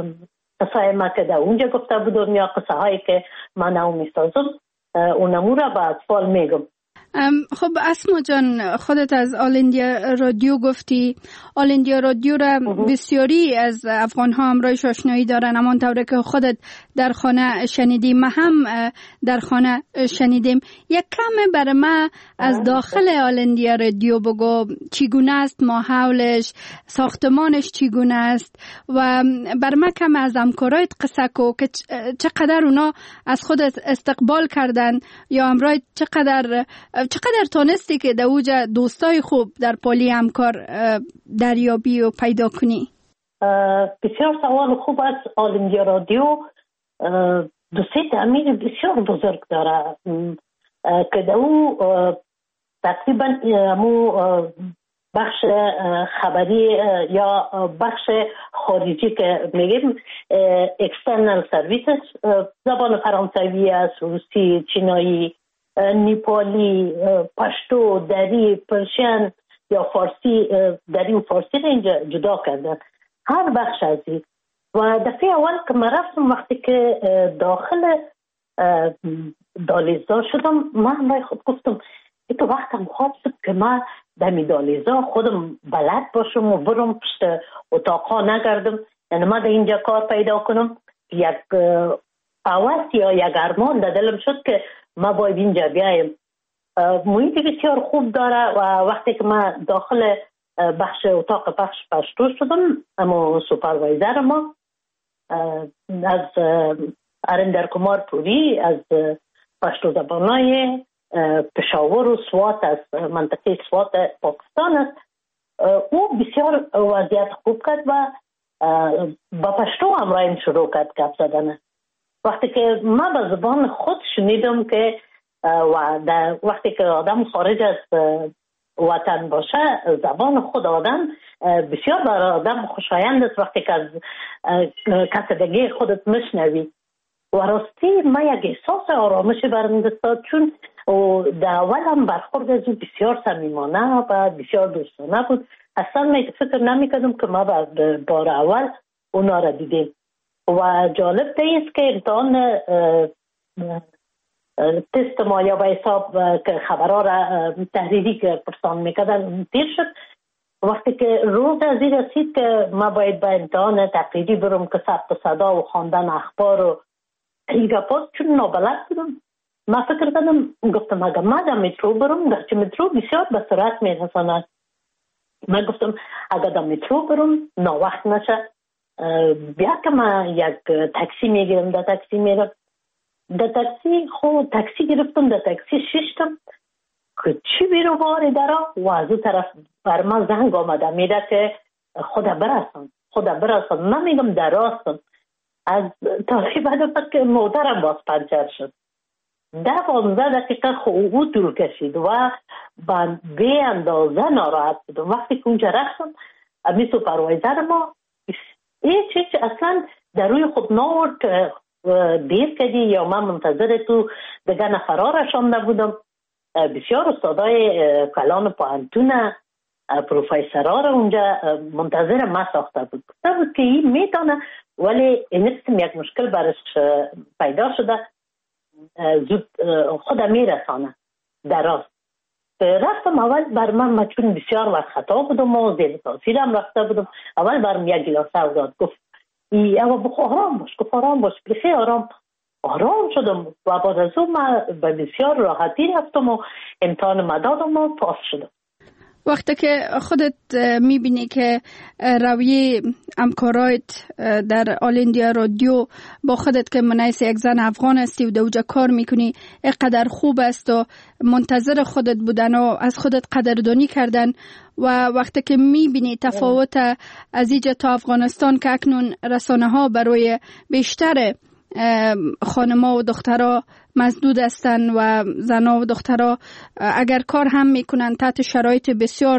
S19: قصه ما که در اونجا گفته بودم یا قصه هایی که من او میسازم اونمو را به اطفال میگم.
S6: خب اسما جان، خودت از آل اندیا رادیو گفتی. آل اندیا رادیو را بسیاری از افغان ها همراهش آشنایی دارن، اما طوری که خودت در خانه شنیدیم ما هم در خانه شنیدیم. یک کم برای ما از داخل آل اندیا رادیو بگو، چگونه است ماحولش، ساختمانش چگونه است و برای ما کم از همکارایت قصه کو که چقدر اونا از خودت استقبال کردن یا همراهت چقدر چقدر تانستی که در اوجا دوستای خوب در پالی همکار دریابی و پیدا کنی؟
S19: بسیار سوال خوب است. آل اندیا رادیو دوستی تعمیر بسیار بزرگ داره که در او تقریبا همو بخش خبری یا بخش خارجی که میگیم اکسترنال سرویسز زبان فرانسوی است، روسی، چینایی، نیپالی، پشتو، دری، پرشین یا فارسی. دری و فارسی را اینجا جدا کردن هر بخش از این. و دفعه اول که من رفتم وقتی که داخل دالیزدار شدم من برای خود گفتم ای تو وقتم خواست که من در میدالیزا خودم بلد باشم و برم پشت اتاقا نگردم. یعنی من در اینجا کار پیدا کنم. یک اواز یا یک ارمان در دلم شد که ما باید اینجا بیایم. محیط بسیار خوب داره و وقتی که من داخل بخش اتاق بخش پشتو شدم، اما سوپروایزر ما از اریندر کمار پوری از پشتو زبانای پشاور و سوات از منطقه سوات پاکستان است. او بسیار وضعیت خوب کرد و با پشتو امرایم شروع کرد گپ زدن. وقتی که من به زبان خود شنیدم که و در وقتی که آدم خارج از وطن باشه زبان خود آدم بسیار برای آدم خوشایند است وقتی که از کسدگی خودت مشنوی. و راستی من یک احساس آرامش برم دستاد، چون در اول هم برخورد از او بسیار صمیمانه و بسیار دوستانه بود. اصلا من فکر نمی کردم که ما بار اول اونا را دیدیم. و جالب است که امتحان تست ما یا به حساب که خبرها را تحریری که پرسان میکردن دیر شد. وقتی که روز از این رسید که ما باید به امتحان تقریری برم که ثبت صدا و خواندن اخبار و این گپات، چون نابلد بودم ما فکر کردم، گفتم اگر ما در مترو برم، گرچه مترو بسیار به سرعت میرساند، من گفتم اگر در مترو برم ناوقت نشه، بیا که من یک تاکسی میگیرم. در تاکسی میرم، در تاکسی خود تاکسی گرفتم، در تاکسی ششتم که چی بیرو باری درا و از اون طرف بر من زنگ آمده میده که خدا برسان خدا برسان. من میگم در راستم. از تاریخی بعد فقط که موترم باز پنچر شد. ده پانزده دقیقه خود او طول کشید و من به اندازه ناراحت بودم. وقتی که اونجا رفتم امی سوپروایزر ما هیچ هیچ اصلا در روی خود ناورد که دیر کردی یا من منتظر تو دیگه نفرها رشانده بودم. بسیار استادای کلان پوهنتون پروفیسرها را اونجا منتظر ما ساخته بود. گفته بود که این میتونه، ولی این یک مشکل برش پیدا شده، زود خود میرسانه در راست. رفتم اول بر من چون بسیار وقت خطا بودم و زیر تاثیرم رفته بودم، اول برم یک گلاسه داد، گفت ای اما بخو آرام باش، گفت آرام باش، بسیار آرام آرام شدم و بعد از اون من به بسیار راحتی رفتم و امتحان مدادم و پاس شدم.
S6: وقتی که خودت میبینی که رویه همکارایت در آل اندیا رادیو با خودت که منعیس یک زن افغان هستی و دوجا کار میکنی اینقدر خوب است و منتظر خودت بودن و از خودت قدردانی کردن، و وقتی که میبینی تفاوت از اینجا تا افغانستان که اکنون رسانه ها برای بیشتر خانما و دخترها مسدود هستند و زنها و دخترها اگر کار هم میکنن تحت شرایط بسیار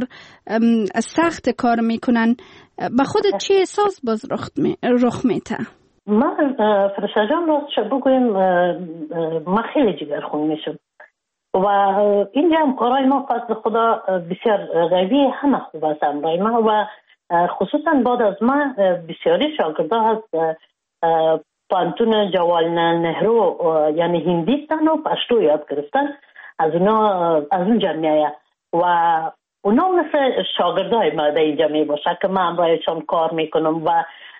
S6: سخت کار میکنن، به خودت چی احساس باز رخ میته؟
S19: من فرشته جان راستش بگویم من خیلی جگرخون میشم و اینجا هم کارهای ما فضل خدا بسیار قوی همه خوب است امرای ما و خصوصا بعد از ما بسیاری شاگرده هست پانتون جواهرلال نهرو یعنی هندیستان و پشتو یاد گرفتن، از اونا از اون جمعیه و اونا مثل شاگردای ما در اینجا می باشه که من برایشان کار میکنم و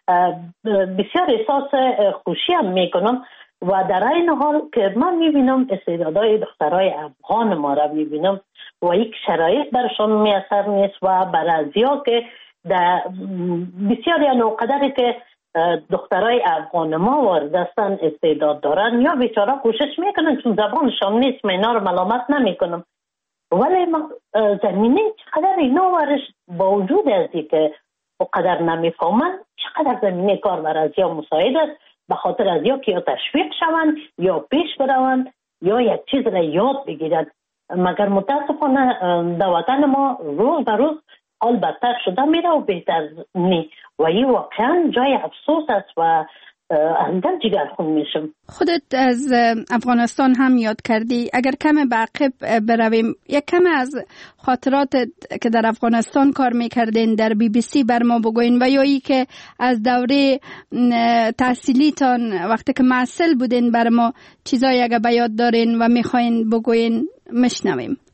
S19: بسیار احساس خوشی هم میکنم و در این حال که من میبینم استعدادهای دخترای افغان ما را میبینم و یک شرایط برشان میاثر نیست و برازیا که در بسیار یا نوقدری که دخترای افغان ما وارد هستن استعداد دارن یا بیچاره کوشش میکنن چون زبانشان نیست، من اینا رو ملامت نمیکنم، ولی ما زمینه چقدر اینا ورش با وجود ازی که اقدر نمیفهمن چقدر زمینه کار برازیا مساعد است به خاطر از یا که یا تشویق شوند یا پیش بروند یا یک چیز را یاد بگیرند. مگر متاسفانه در وطن ما روز به روز حال بدتر شده میره و بهتر نی و این واقعا جای افسوس است و اندر جگر خون میشم.
S6: خودت از افغانستان هم یاد کردی، اگر کم به عقب برویم یک کم از خاطرات که در افغانستان کار میکردین در بی بی سی بر ما بگوین و یا ای که از دوره تحصیلیتان وقتی که معسل بودین بر ما چیزایی اگر به یاد دارین و میخواین بگوین مشنویم.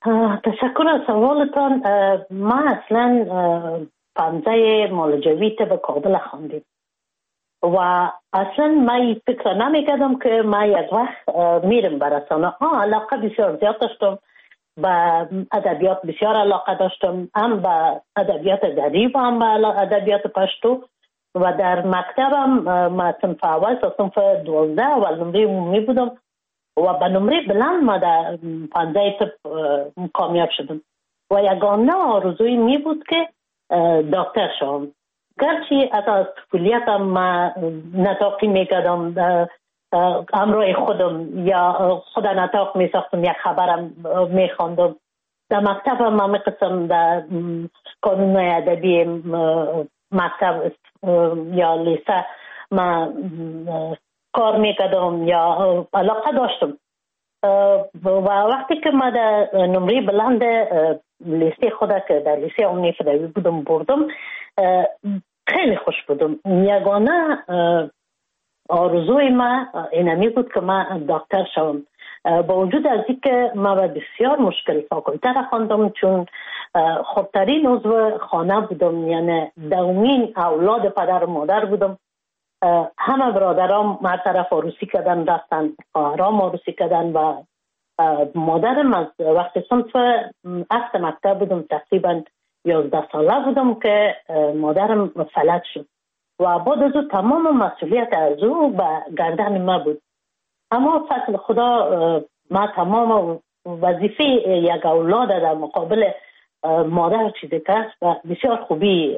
S19: تشکر از سوالتان. ما اصلا پانزه مالجوی طب کابل خواندیم و اصلا ما فکر نمیکردم که ما یک وقت میرم برسانه. آه علاقه بسیار زیاد داشتم، با ادبیات بسیار علاقه داشتم، هم با ادبیات دری و هم با ادبیات پشتو و در مکتبم ما صنف اول تا صنف دوازده اول نمره عمومی بودم و به نمره بلند ما در پانزه طب کامیاب شدم و یگانه آرزوی می بود که دکتر شوم. گرچه از طفولیتم ما نطاقی میکردم، همراه خودم یا خود نطاق میساختم، یک خبرم میخواندم. در مکتبم ما میقسم در قانون ادبی مکتب یا لیسه ما کار میکردم یا علاقه داشتم و وقتی که ما در نمره بلند لیسه خود که در لیسه عمومی فدایی بودم بردم، خیلی خوش بودم. یگانه آرزوی ما اینمی بود که ما دکتر شوم. با وجود از اینکه ما بسیار مشکل فاکولته را خواندم، چون خودترین عضو خانه بودم، یعنی دومین اولاد پدر و مادر بودم. همه برادرام هر طرف عروسی کردن رفتن، خواهرام عروسی کردن و مادرم از وقتی صنف هفت مکتب بودم تقریبا یازده ساله بودم که مادرم فلج شد و بعد از او تمام مسئولیت از او به گردن ما بود. اما فضل خدا ما تمام وظیفه یک اولاد در مقابل مادر چیزی کرد و بسیار خوبی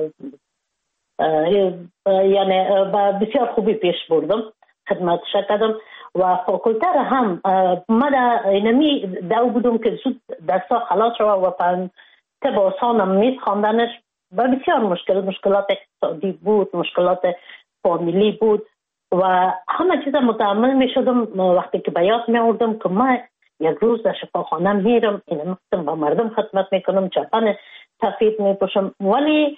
S19: یعنی بسیار خوبی پیش بردم، خدمتش کردم و فاکولته را هم ما در اینمی دو بودم که زود دستا خلاص شد و پن طب آسانم میز خواندنش و بسیار مشکل مشکلات اقتصادی بود، مشکلات فامیلی بود و همه چیز متحمل می شدم. وقتی که بیاد می آوردم که ما یک روز در شفاخانه میرم، این مقصد با مردم خدمت میکنم، چپن سفید می پوشم، ولی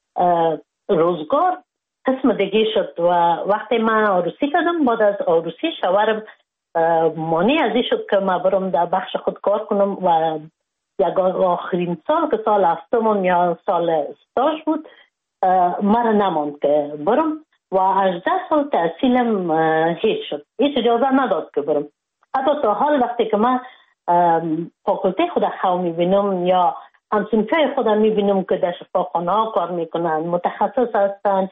S19: روزگار قسم دیگه شد و وقتی من عروسی کردم، بعد از عروسی شوهرم مانع از این شد که من برم در بخش خود کار کنم و یک آخرین سال که سال هفتمون یا سال استاژ بود مرا نماند که برم و هجده سال تحصیلم هیچ شد، هیچ اجازه نداد که برم. حتی تا حال وقتی که من فاکولته خود خواه میبینم یا همسنفه خود میبینم که در شفاخانه ها کار میکنن، متخصص هستن،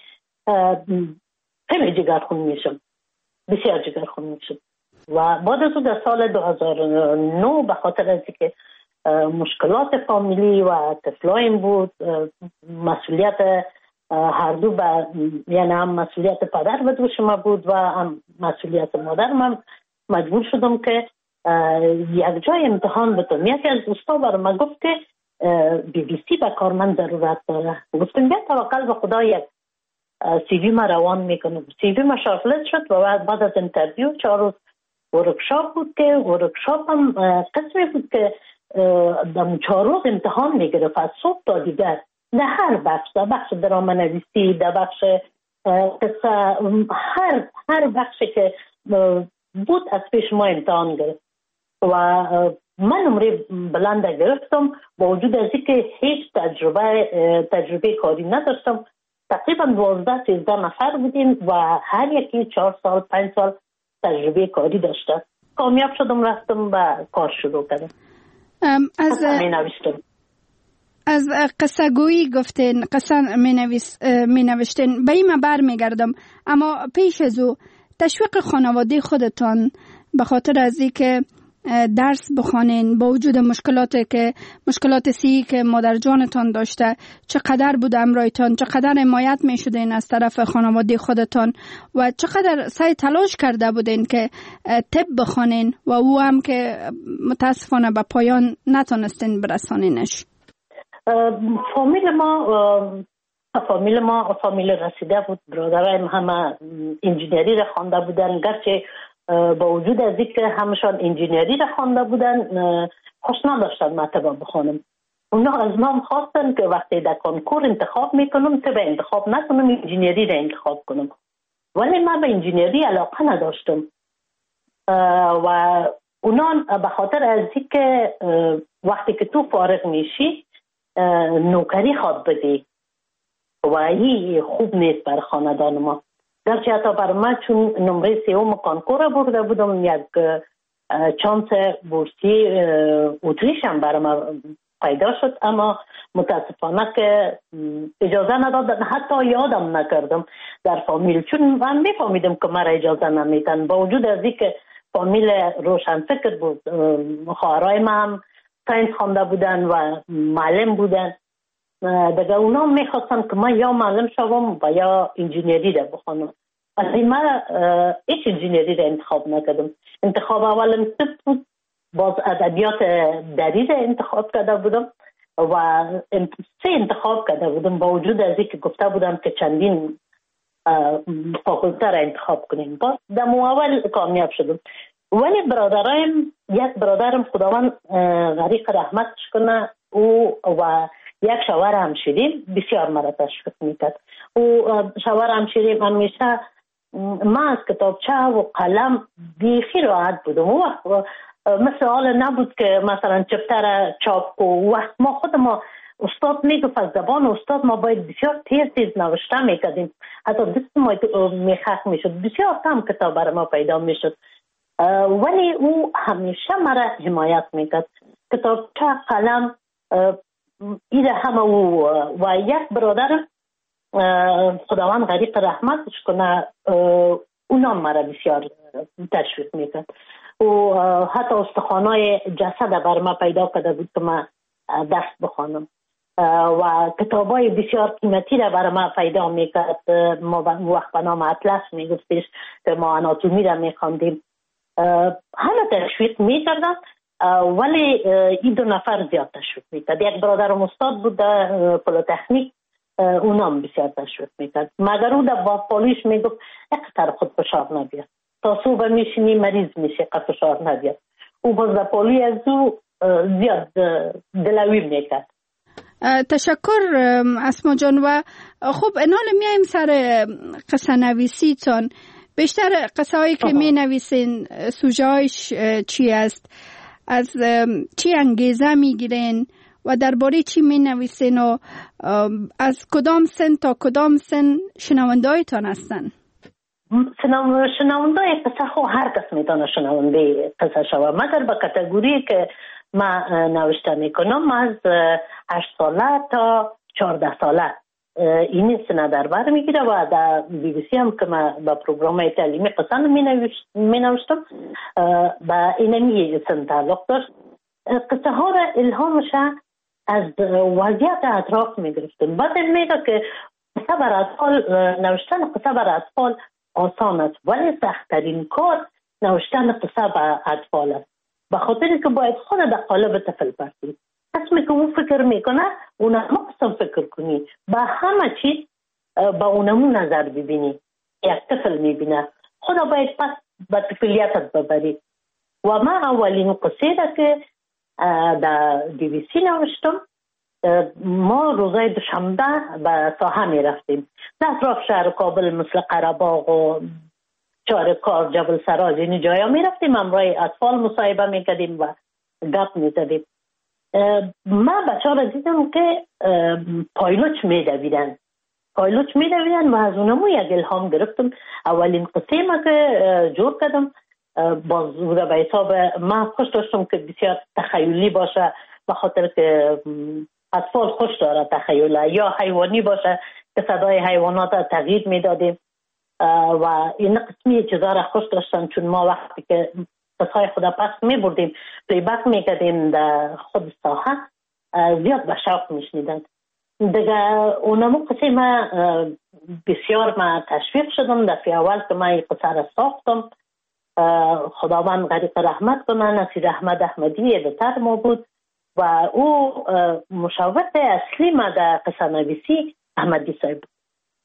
S19: خیلی جگرخون میشم، بسیار جگرخون میشم. و بعد از در سال دو هزار و نه به خاطر از که مشکلات فامیلی و طفلایم بود، مسئولیت هر دو با یعنی هم مسئولیت پدر به دوش ما بود و هم مسئولیت مادر من مجبور شدم که یک جای امتحان بتونم. یکی از دوستا برای من گفت که بی بی سی به کار من ضرورت داره. گفتم بیا توکل به خدا، یک سی وی ما روان میکنم. سی وی ما شارتلست شد و بعد از انترویو چهار روز ورکشاپ بود که ورکشاپ هم قسمی بود که در چهار روز امتحان میگرفت از صبح تا دیگر، در هر بخش، در بخش درامه نویسی، در بخش قصه، هر هر بخشی که بود از پیش ما امتحان گرفت و من نمره بلند گرفتم با وجود از اینکه هیچ تجربه تجربه کاری نداشتم. تقریبا دوازده سیزده نفر بودیم و هر یکی چهار سال پنج سال تجربه کاری داشته. کامیاب شدم، رفتم و کار شروع کردم.
S6: از
S19: می نوشتم.
S6: از قصه گویی گفتین، قصه می, نویس می نوشتین، به این من بر می گردم. اما پیش از او تشویق خانواده خودتان به خاطر از این که درس بخوانین با وجود مشکلاتی که مشکلات سی که مادر جانتان داشته، چقدر بود امرایتان، چقدر حمایت می شدین از طرف خانواده خودتان و چقدر سعی تلاش کرده بودین که طب بخوانین و او هم که متاسفانه به پایان نتونستین برسانینش؟
S19: فامیل ما فامیل ما فامیل رسیده بود. برادرای همه انجینری را خوانده بودن، گرچه با وجود از اینکه همشان انجینری را خوانده بودن خوش نداشتن من طب بخوانم. اونا از من خواستن که وقتی در کنکور انتخاب میکنم طب انتخاب نکنم، انجینری را انتخاب کنم، ولی من به انجینری علاقه نداشتم و اونان به خاطر از اینکه وقتی که تو فارغ میشی نوکری خواد بدی و این خوب نیست بر خاندان ما. گرچه حتی بر من چون نمره سیوم کانکور برده بودم یک چانس بورسی اتریش هم بر من پیدا شد، اما متاسفانه که اجازه ندادن، حتی یادم نکردم در فامیل، چون من میفهمیدم که مرا اجازه نمیدن با وجود از اینکه فامیل روشنفکر بود. خواهرای من هم ساینس خوانده بودن و معلم بودن. دیگه اونا میخواستن که من یا معلم شوم و یا انجینیری را بخوانم. ولی من هیچ انجینیری را انتخاب نکردم. انتخاب اولم طب بود، باز ادبیات دری را انتخاب کرده بودم و سه انتخاب کرده بودم با وجود از اینکه گفته بودم که چندین فاکولته را انتخاب کنیم. باز در اول کامیاب شدم. ولی برادرایم، یک برادرم خداوند غریق رحمتش کنه، او و یک شوهر همشیریم بسیار مرا تشویق میکرد. او شوهر همشیریم همیشه من از کتابچه و قلم بیخی راحت بودم. او وقت مثل حال نبود که مثلا چپتر چاپ کو. وقت ما خود ما استاد میگفت از زبان استاد ما باید بسیار تیز تیز نوشته میکردیم، حتی دست ما میخک میشد، بسیار کم کتاب برای ما پیدا میشد. ولی او همیشه مرا حمایت میکرد. کتابچه قلم ایده همه او و یک برادر خداوند غریق رحمتش کنه اونا مرا بسیار تشویق میکرد. و حتی استخوانای جسد بر ما پیدا کرده بود که من دست بخوانم و کتابای بسیار قیمتی را بر ما پیدا میکرد. ما وقت به نام اطلس میگفتیش که ما اناتومی را میخواندیم. همه تشویق میکردن، ولی این دو نفر زیاد تشویق میکرد. یک برادرم استاد بود در پلیتکنیک، اونام بسیار تشویق میکرد، مگر او در باپالیش میگفت اقتر خود فشار نبید، تا صبح میشینی مریض میشه قد فشار نبید. او باز در پالی از او زیاد دلوی میکرد.
S6: تشکر اسما جان. و خب انال میایم سر قصه نویسی تان. بیشتر قصه هایی که می نویسین سوژه هایش چی است؟ از چی انگیزه می گیرین و درباره چی می نویسین و از کدام سن تا کدام سن شنونده هایتان هستن؟
S19: شنونده های قصه خو هر کس می تانه شنونده قصه شوه، مگر به کتگوری که ما نوشته می کنم از هشت ساله تا چهارده ساله این سنه در بر میگیره و در بی بی سی هم که من با پروگرام های تعلیمی قصه می نوشتم با اینمی سن تعلق داشت. قصه ها را الهامش از وضعیت اطراف می گرفتم. بعد میگه که قصه بر اطفال نوشتن قصه بر اطفال آسان است، ولی سخت‌ترین کار نوشتن قصه بر اطفال است، به خاطر که باید خود در قالب طفل برسید. قسمی که اون فکر میکنه اونمو قسم فکر کنی، با همه چیز با اونمو نظر ببینی. یک طفل میبینه خدا باید پس با طفلیتت ببری. و من اولین قصه ده که در دی وی سی نوشتم، ما روزای دوشنبه به ساحه میرفتیم در اطراف شهر کابل مثل قره‌باغ و چارکار، جبل سراج، این جایا میرفتیم، همراه اطفال مصاحبه میکردیم و گپ میزدیم. من بچه ها را دیدم که پایلوچ میدویدن پایلوچ میدویدن و از اونمو یک الهام گرفتم. اولین قصه ما که جور کردم باز بوده به حساب من خوش داشتم که بسیار تخیلی باشه، به خاطر که اطفال خوش داره تخیل، یا حیوانی باشه که صدای حیوانات تغییر میدادیم و این قسمی چیزا را خوش داشتن، چون ما وقتی که قصهای خدا پس می بردیم پلی بک می کردیم در خود ساحه زیاد به شوق می شنیدن. دیگه اونمو قصه ما بسیار ما تشویق شدم. دفعه اول که ما این قصه را ساختم، خداوند غریق رحمت کنه، نصیر احمد احمدی ادیتر ما بود و او مشاور اصلی ما در قصه نویسی احمدی صاحب بود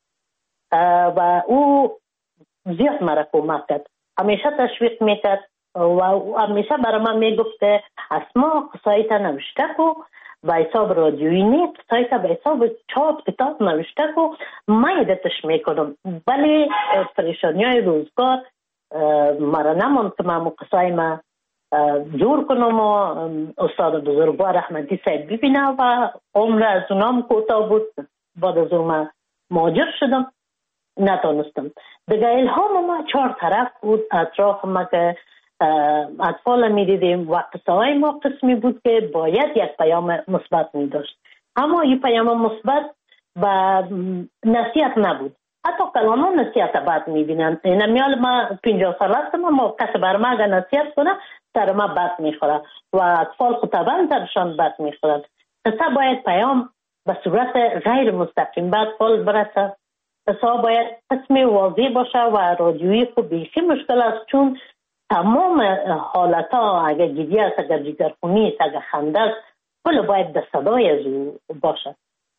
S19: و او زیاد مرا کمک کرد، همیشه تشویق میکرد و همیشه برای من میگفت اسما قصایت نوشته کو به حساب رادیویی نیست، قصایت به حساب چاپ کتاب نوشته کو، من ادتش میکنم. ولی پریشانی های روزگار مرا نماند که من قصای ما جور کنم و استاد بزرگوار احمدی صاحب ببینم و عمر از اونام کوتاه بود. بعد از اون مهاجر شدم، نتونستم. دیگه الهام ما چهار طرف بود اطراف ما که اطفال می دیدیم و قصه های ما قسمی بود که باید یک پیام مثبت می داشت، اما این پیام مثبت و نصیحت نبود. حتی کلاما نصیحت بد می بینن. این میال ما پنجاه سال هستم، اما کسی بر ما اگر نصیحت کنه سر ما بد می خوره و اطفال خطبان سرشان بد می خورد. قصه باید پیام به صورت غیر مستقیم بعد فال برسه. قصه باید قسم واضح باشه و رادیویی خود بیشی مشکل است، چون تمام حالت ها اگر گریه است، اگر جگرخونی است، اگر خنده است، کل باید در صدای از او باشه.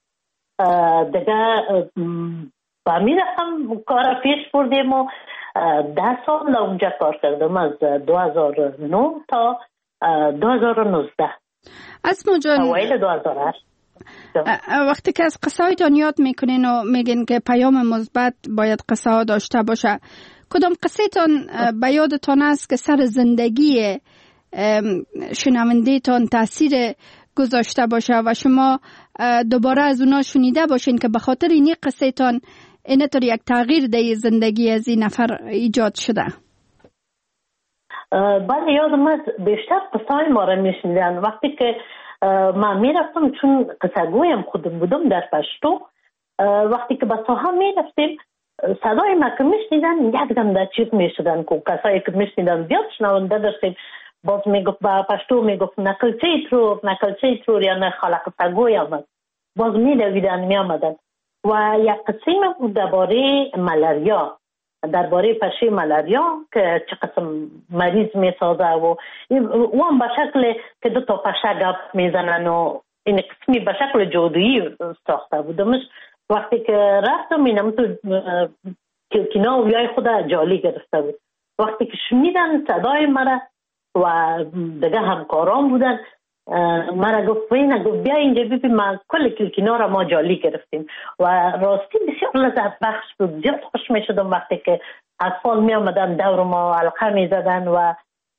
S19: دیگه با می رفتم کار پیش بردیم و ده سال اونجا کار کردم، از دو هزار و نه تا دو هزار و نوزده.
S6: اسما جان،
S19: اوایل دو هزار و هشت.
S6: وقتی که از قصه هایتان یاد میکنین و میگین که پیام مثبت باید قصه ها داشته باشه، کدام قصه تان به یادتان است که سر زندگی شنونده تان تاثیر گذاشته باشه و شما دوباره از اونا شنیده باشین که به خاطر اینی قصه تان اینطور یک تغییر در زندگی از این نفر ایجاد شده؟
S19: بله، یادم است بیشتر قصه های ما را میشنیدن. وقتی که من میرفتم، چون قصه گویم خودم بودم در پشتو، وقتی که به ساحه میرفتیم صدای ما که میشنیدن یک دم در چیز میشدن که کسایی که میشنیدن زیاد شنونده داشتیم. باز میگفت به پشتو میگفت نکلچه ترور نکلچه ترور یا نه خالق قصه گوی آمد، باز میدویدن میامدن. و یک قسم بود درباره ملاریا، درباره پشه ملاریا که چه قسم مریض میسازه و اون به شکل که دو تا پشه گپ میزنن و این قسمی به شکل جادویی ساخته بودمش. وقتی که رفتم اینم تو کلکینا و یای خدا جالی گرفته بود. وقتی که شنیدن صدای مرا و دیگه همکاران بودن، مرا گفت وینه گفت بیا اینجا ببین ما کل کلکینا را ما جالی گرفتیم و راستی بسیار لذت بخش بود. زیاد خوش می شدم وقتی که اطفال می آمدن دور ما حلقه می زدن و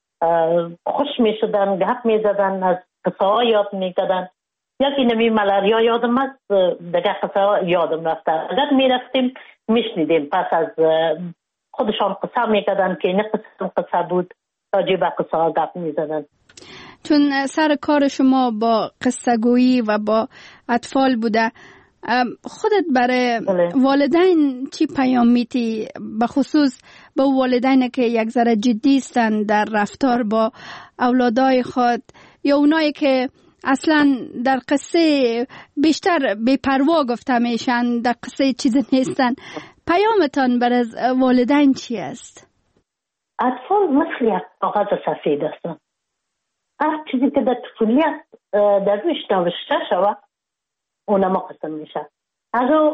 S19: خوش می شدن، گپ می زدن، از قصه ها یاد می کردن. یکی نمی ملاریا یادم است، دیگه قصه ها یادم رفته. اگر می رفتیم می شنیدیم، پس از خودشان قصه می کردن که این قصه قصه بود، راجع به قصه ها گپ می زدن.
S6: چون سر کار شما با قصه گویی و با اطفال بوده، خودت برای والدین چی پیام میتی؟ به خصوص به والدین که یک ذره جدی هستند در رفتار با اولادای خود یا اونایی که اصلا در قصه بیشتر بی‌پروا گفته میشن، در قصه چیزی نیستن، پیامتان برای والدین چی است؟
S19: اطفال مثل یک کاغذ سفید هستن. هر چیزی که در طفولیت در روش نوشته شود اونما قسم میشه. اگر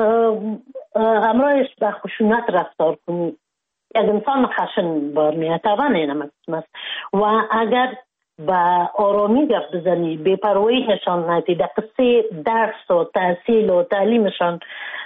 S19: همراهش به خشونت رفتار کنی، یک انسان خشن بار میاد، طبعا اینم قسم است. و اگر به آرامی گفت بزنی، بی‌پروایی نشان ندی، در قصه درس و تحصیل و تعلیمشان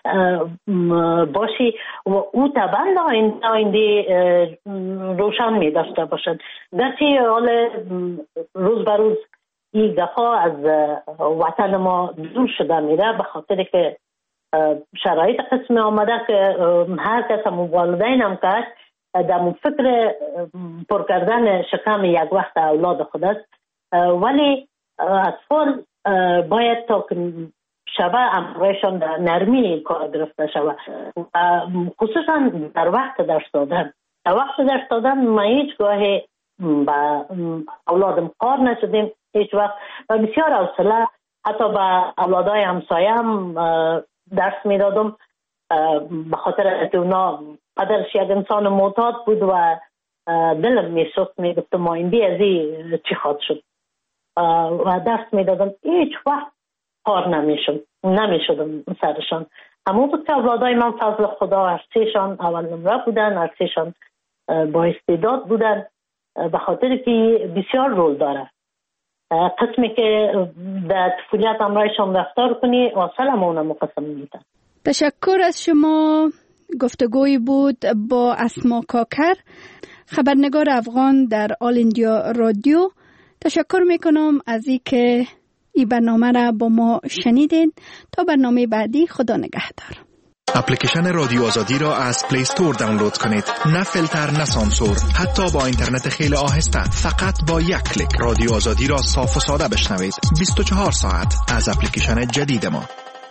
S19: باشی و او طبعا آینده روشن می داشته باشد. گرچه حال روز به روز این گفا از وطن ما دور شده میره به خاطر که شرایط قسم آمده که هر کس هم والدین هم کرد در فکر پر کردن شکم یک وقت اولاد خود است، ولی اطفال باید تا شبه امرایشان در نرمی کار گرفته شود، خصوصا در وقت درس دادن. در وقت درس دادن ما هیچ گاهی با اولادم کار نشدیم، هیچ وقت بسیار حوصله حتی با اولادای همسایه هم درس می دادم، به خاطر که اونا قدرش یک انسان معتاد بود و دلم می سخت می گفتم ما این بی ازی چی خواد شد و درس می دادم. هیچ وقت کار نمیشم نمیشدم سرشان. همون بود که اولادای من فضل خدا ارسیشان اول نمره بودن، ارسیشان با استعداد بودن، به خاطر که بسیار رول داره. قسمی که در طفولیت امرایشان رفتار کنی اصلا همون مقسم میدن.
S6: تشکر از شما. گفتگوی بود با اسما کاکر. خبرنگار افغان در آل اندیا رادیو. تشکر میکنم از این که این برنامه را با ما شنیدین. تا برنامه بعدی، خدا نگهدار.
S20: اپلیکیشن رادیو آزادی را از پلی استور دانلود کنید. نه فیلتر نه سانسور، حتی با اینترنت خیلی آهسته، فقط با یک کلیک رادیو آزادی را صاف و ساده بشنوید. بیست و چهار ساعت از اپلیکیشن جدید ما.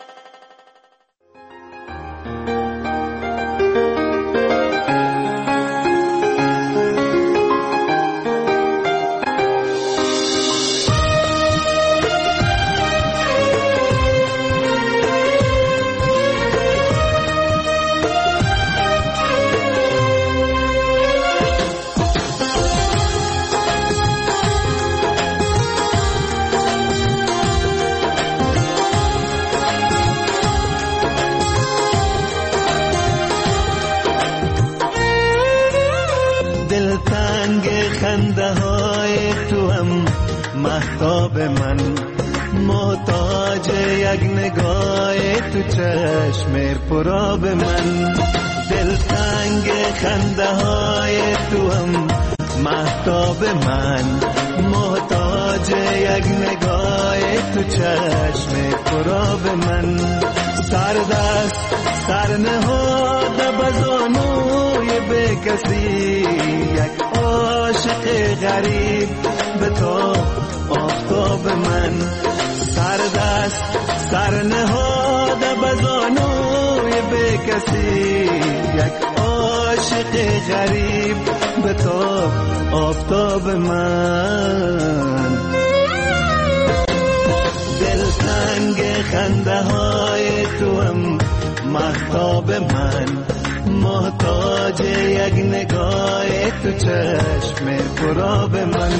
S21: مهتاب من محتاج یک نگاه تو چشم پرآب من، دلتنگ خنده های تو هم مهتاب من محتاج یک نگاه تو چشم پرآب من، سردست سر نهاده بزانوی به کسی یک عاشق غریب به تو آفتاب من، سردست سر نهاده بزانوی به کسی یک عاشق غریب به تو آفتاب من، دلتنگ خنده های تو هم مهتاب من محتاج یک نگاه تو چشم پرآب من.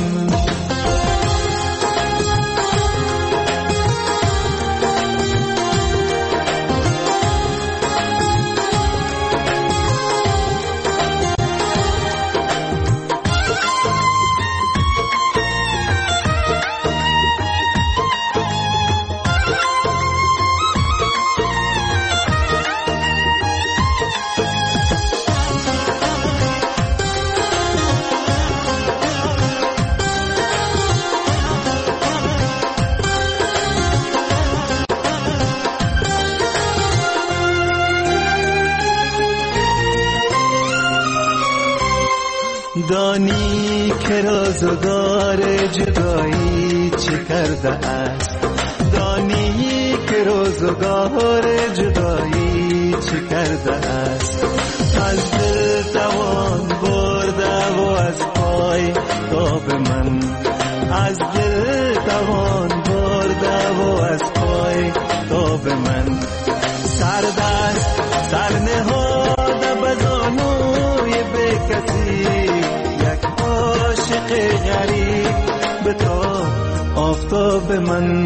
S21: دانی که روزگار جدایی چه کرده است، دانی که روزگار جدایی چه کرده است، از دل توان برده و از پای تاب من، از دل توان برده و از پای تاب من، سردست سر نهاده بزانوی به کسی یک عاشق غریب به تو آفتاب من،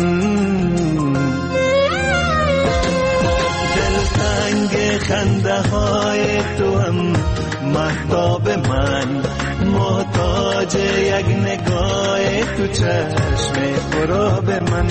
S21: دلتنگ خنده های تو هم مهتاب من محتاج یک نگاه تو چشم پرآب من.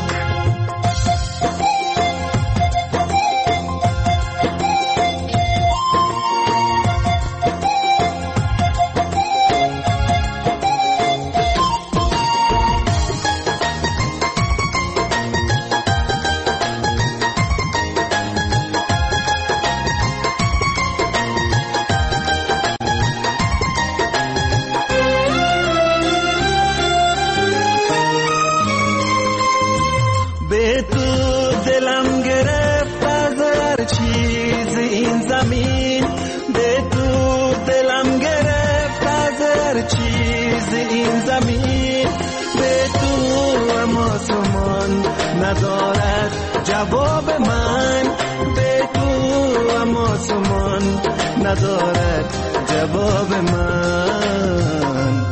S21: ندارد جواب من، به تو اما سمان ندارد جواب من،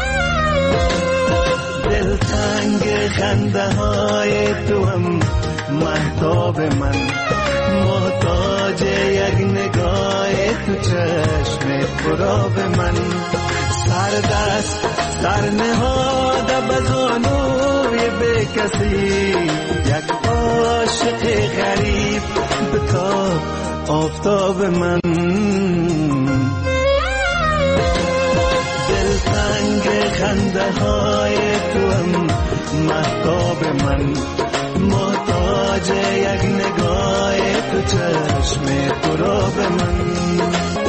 S21: دلتنگ خنده های تو هم مهتاب من محتاج یک نگاه تو چشم پرآب من، سردست سر نهاده بزانوی به کسی یک عاشق غریب به تا آفتاب من، خنده های تو هم مهتاب من، محتاج یک نگاه تو چشم تو را به من.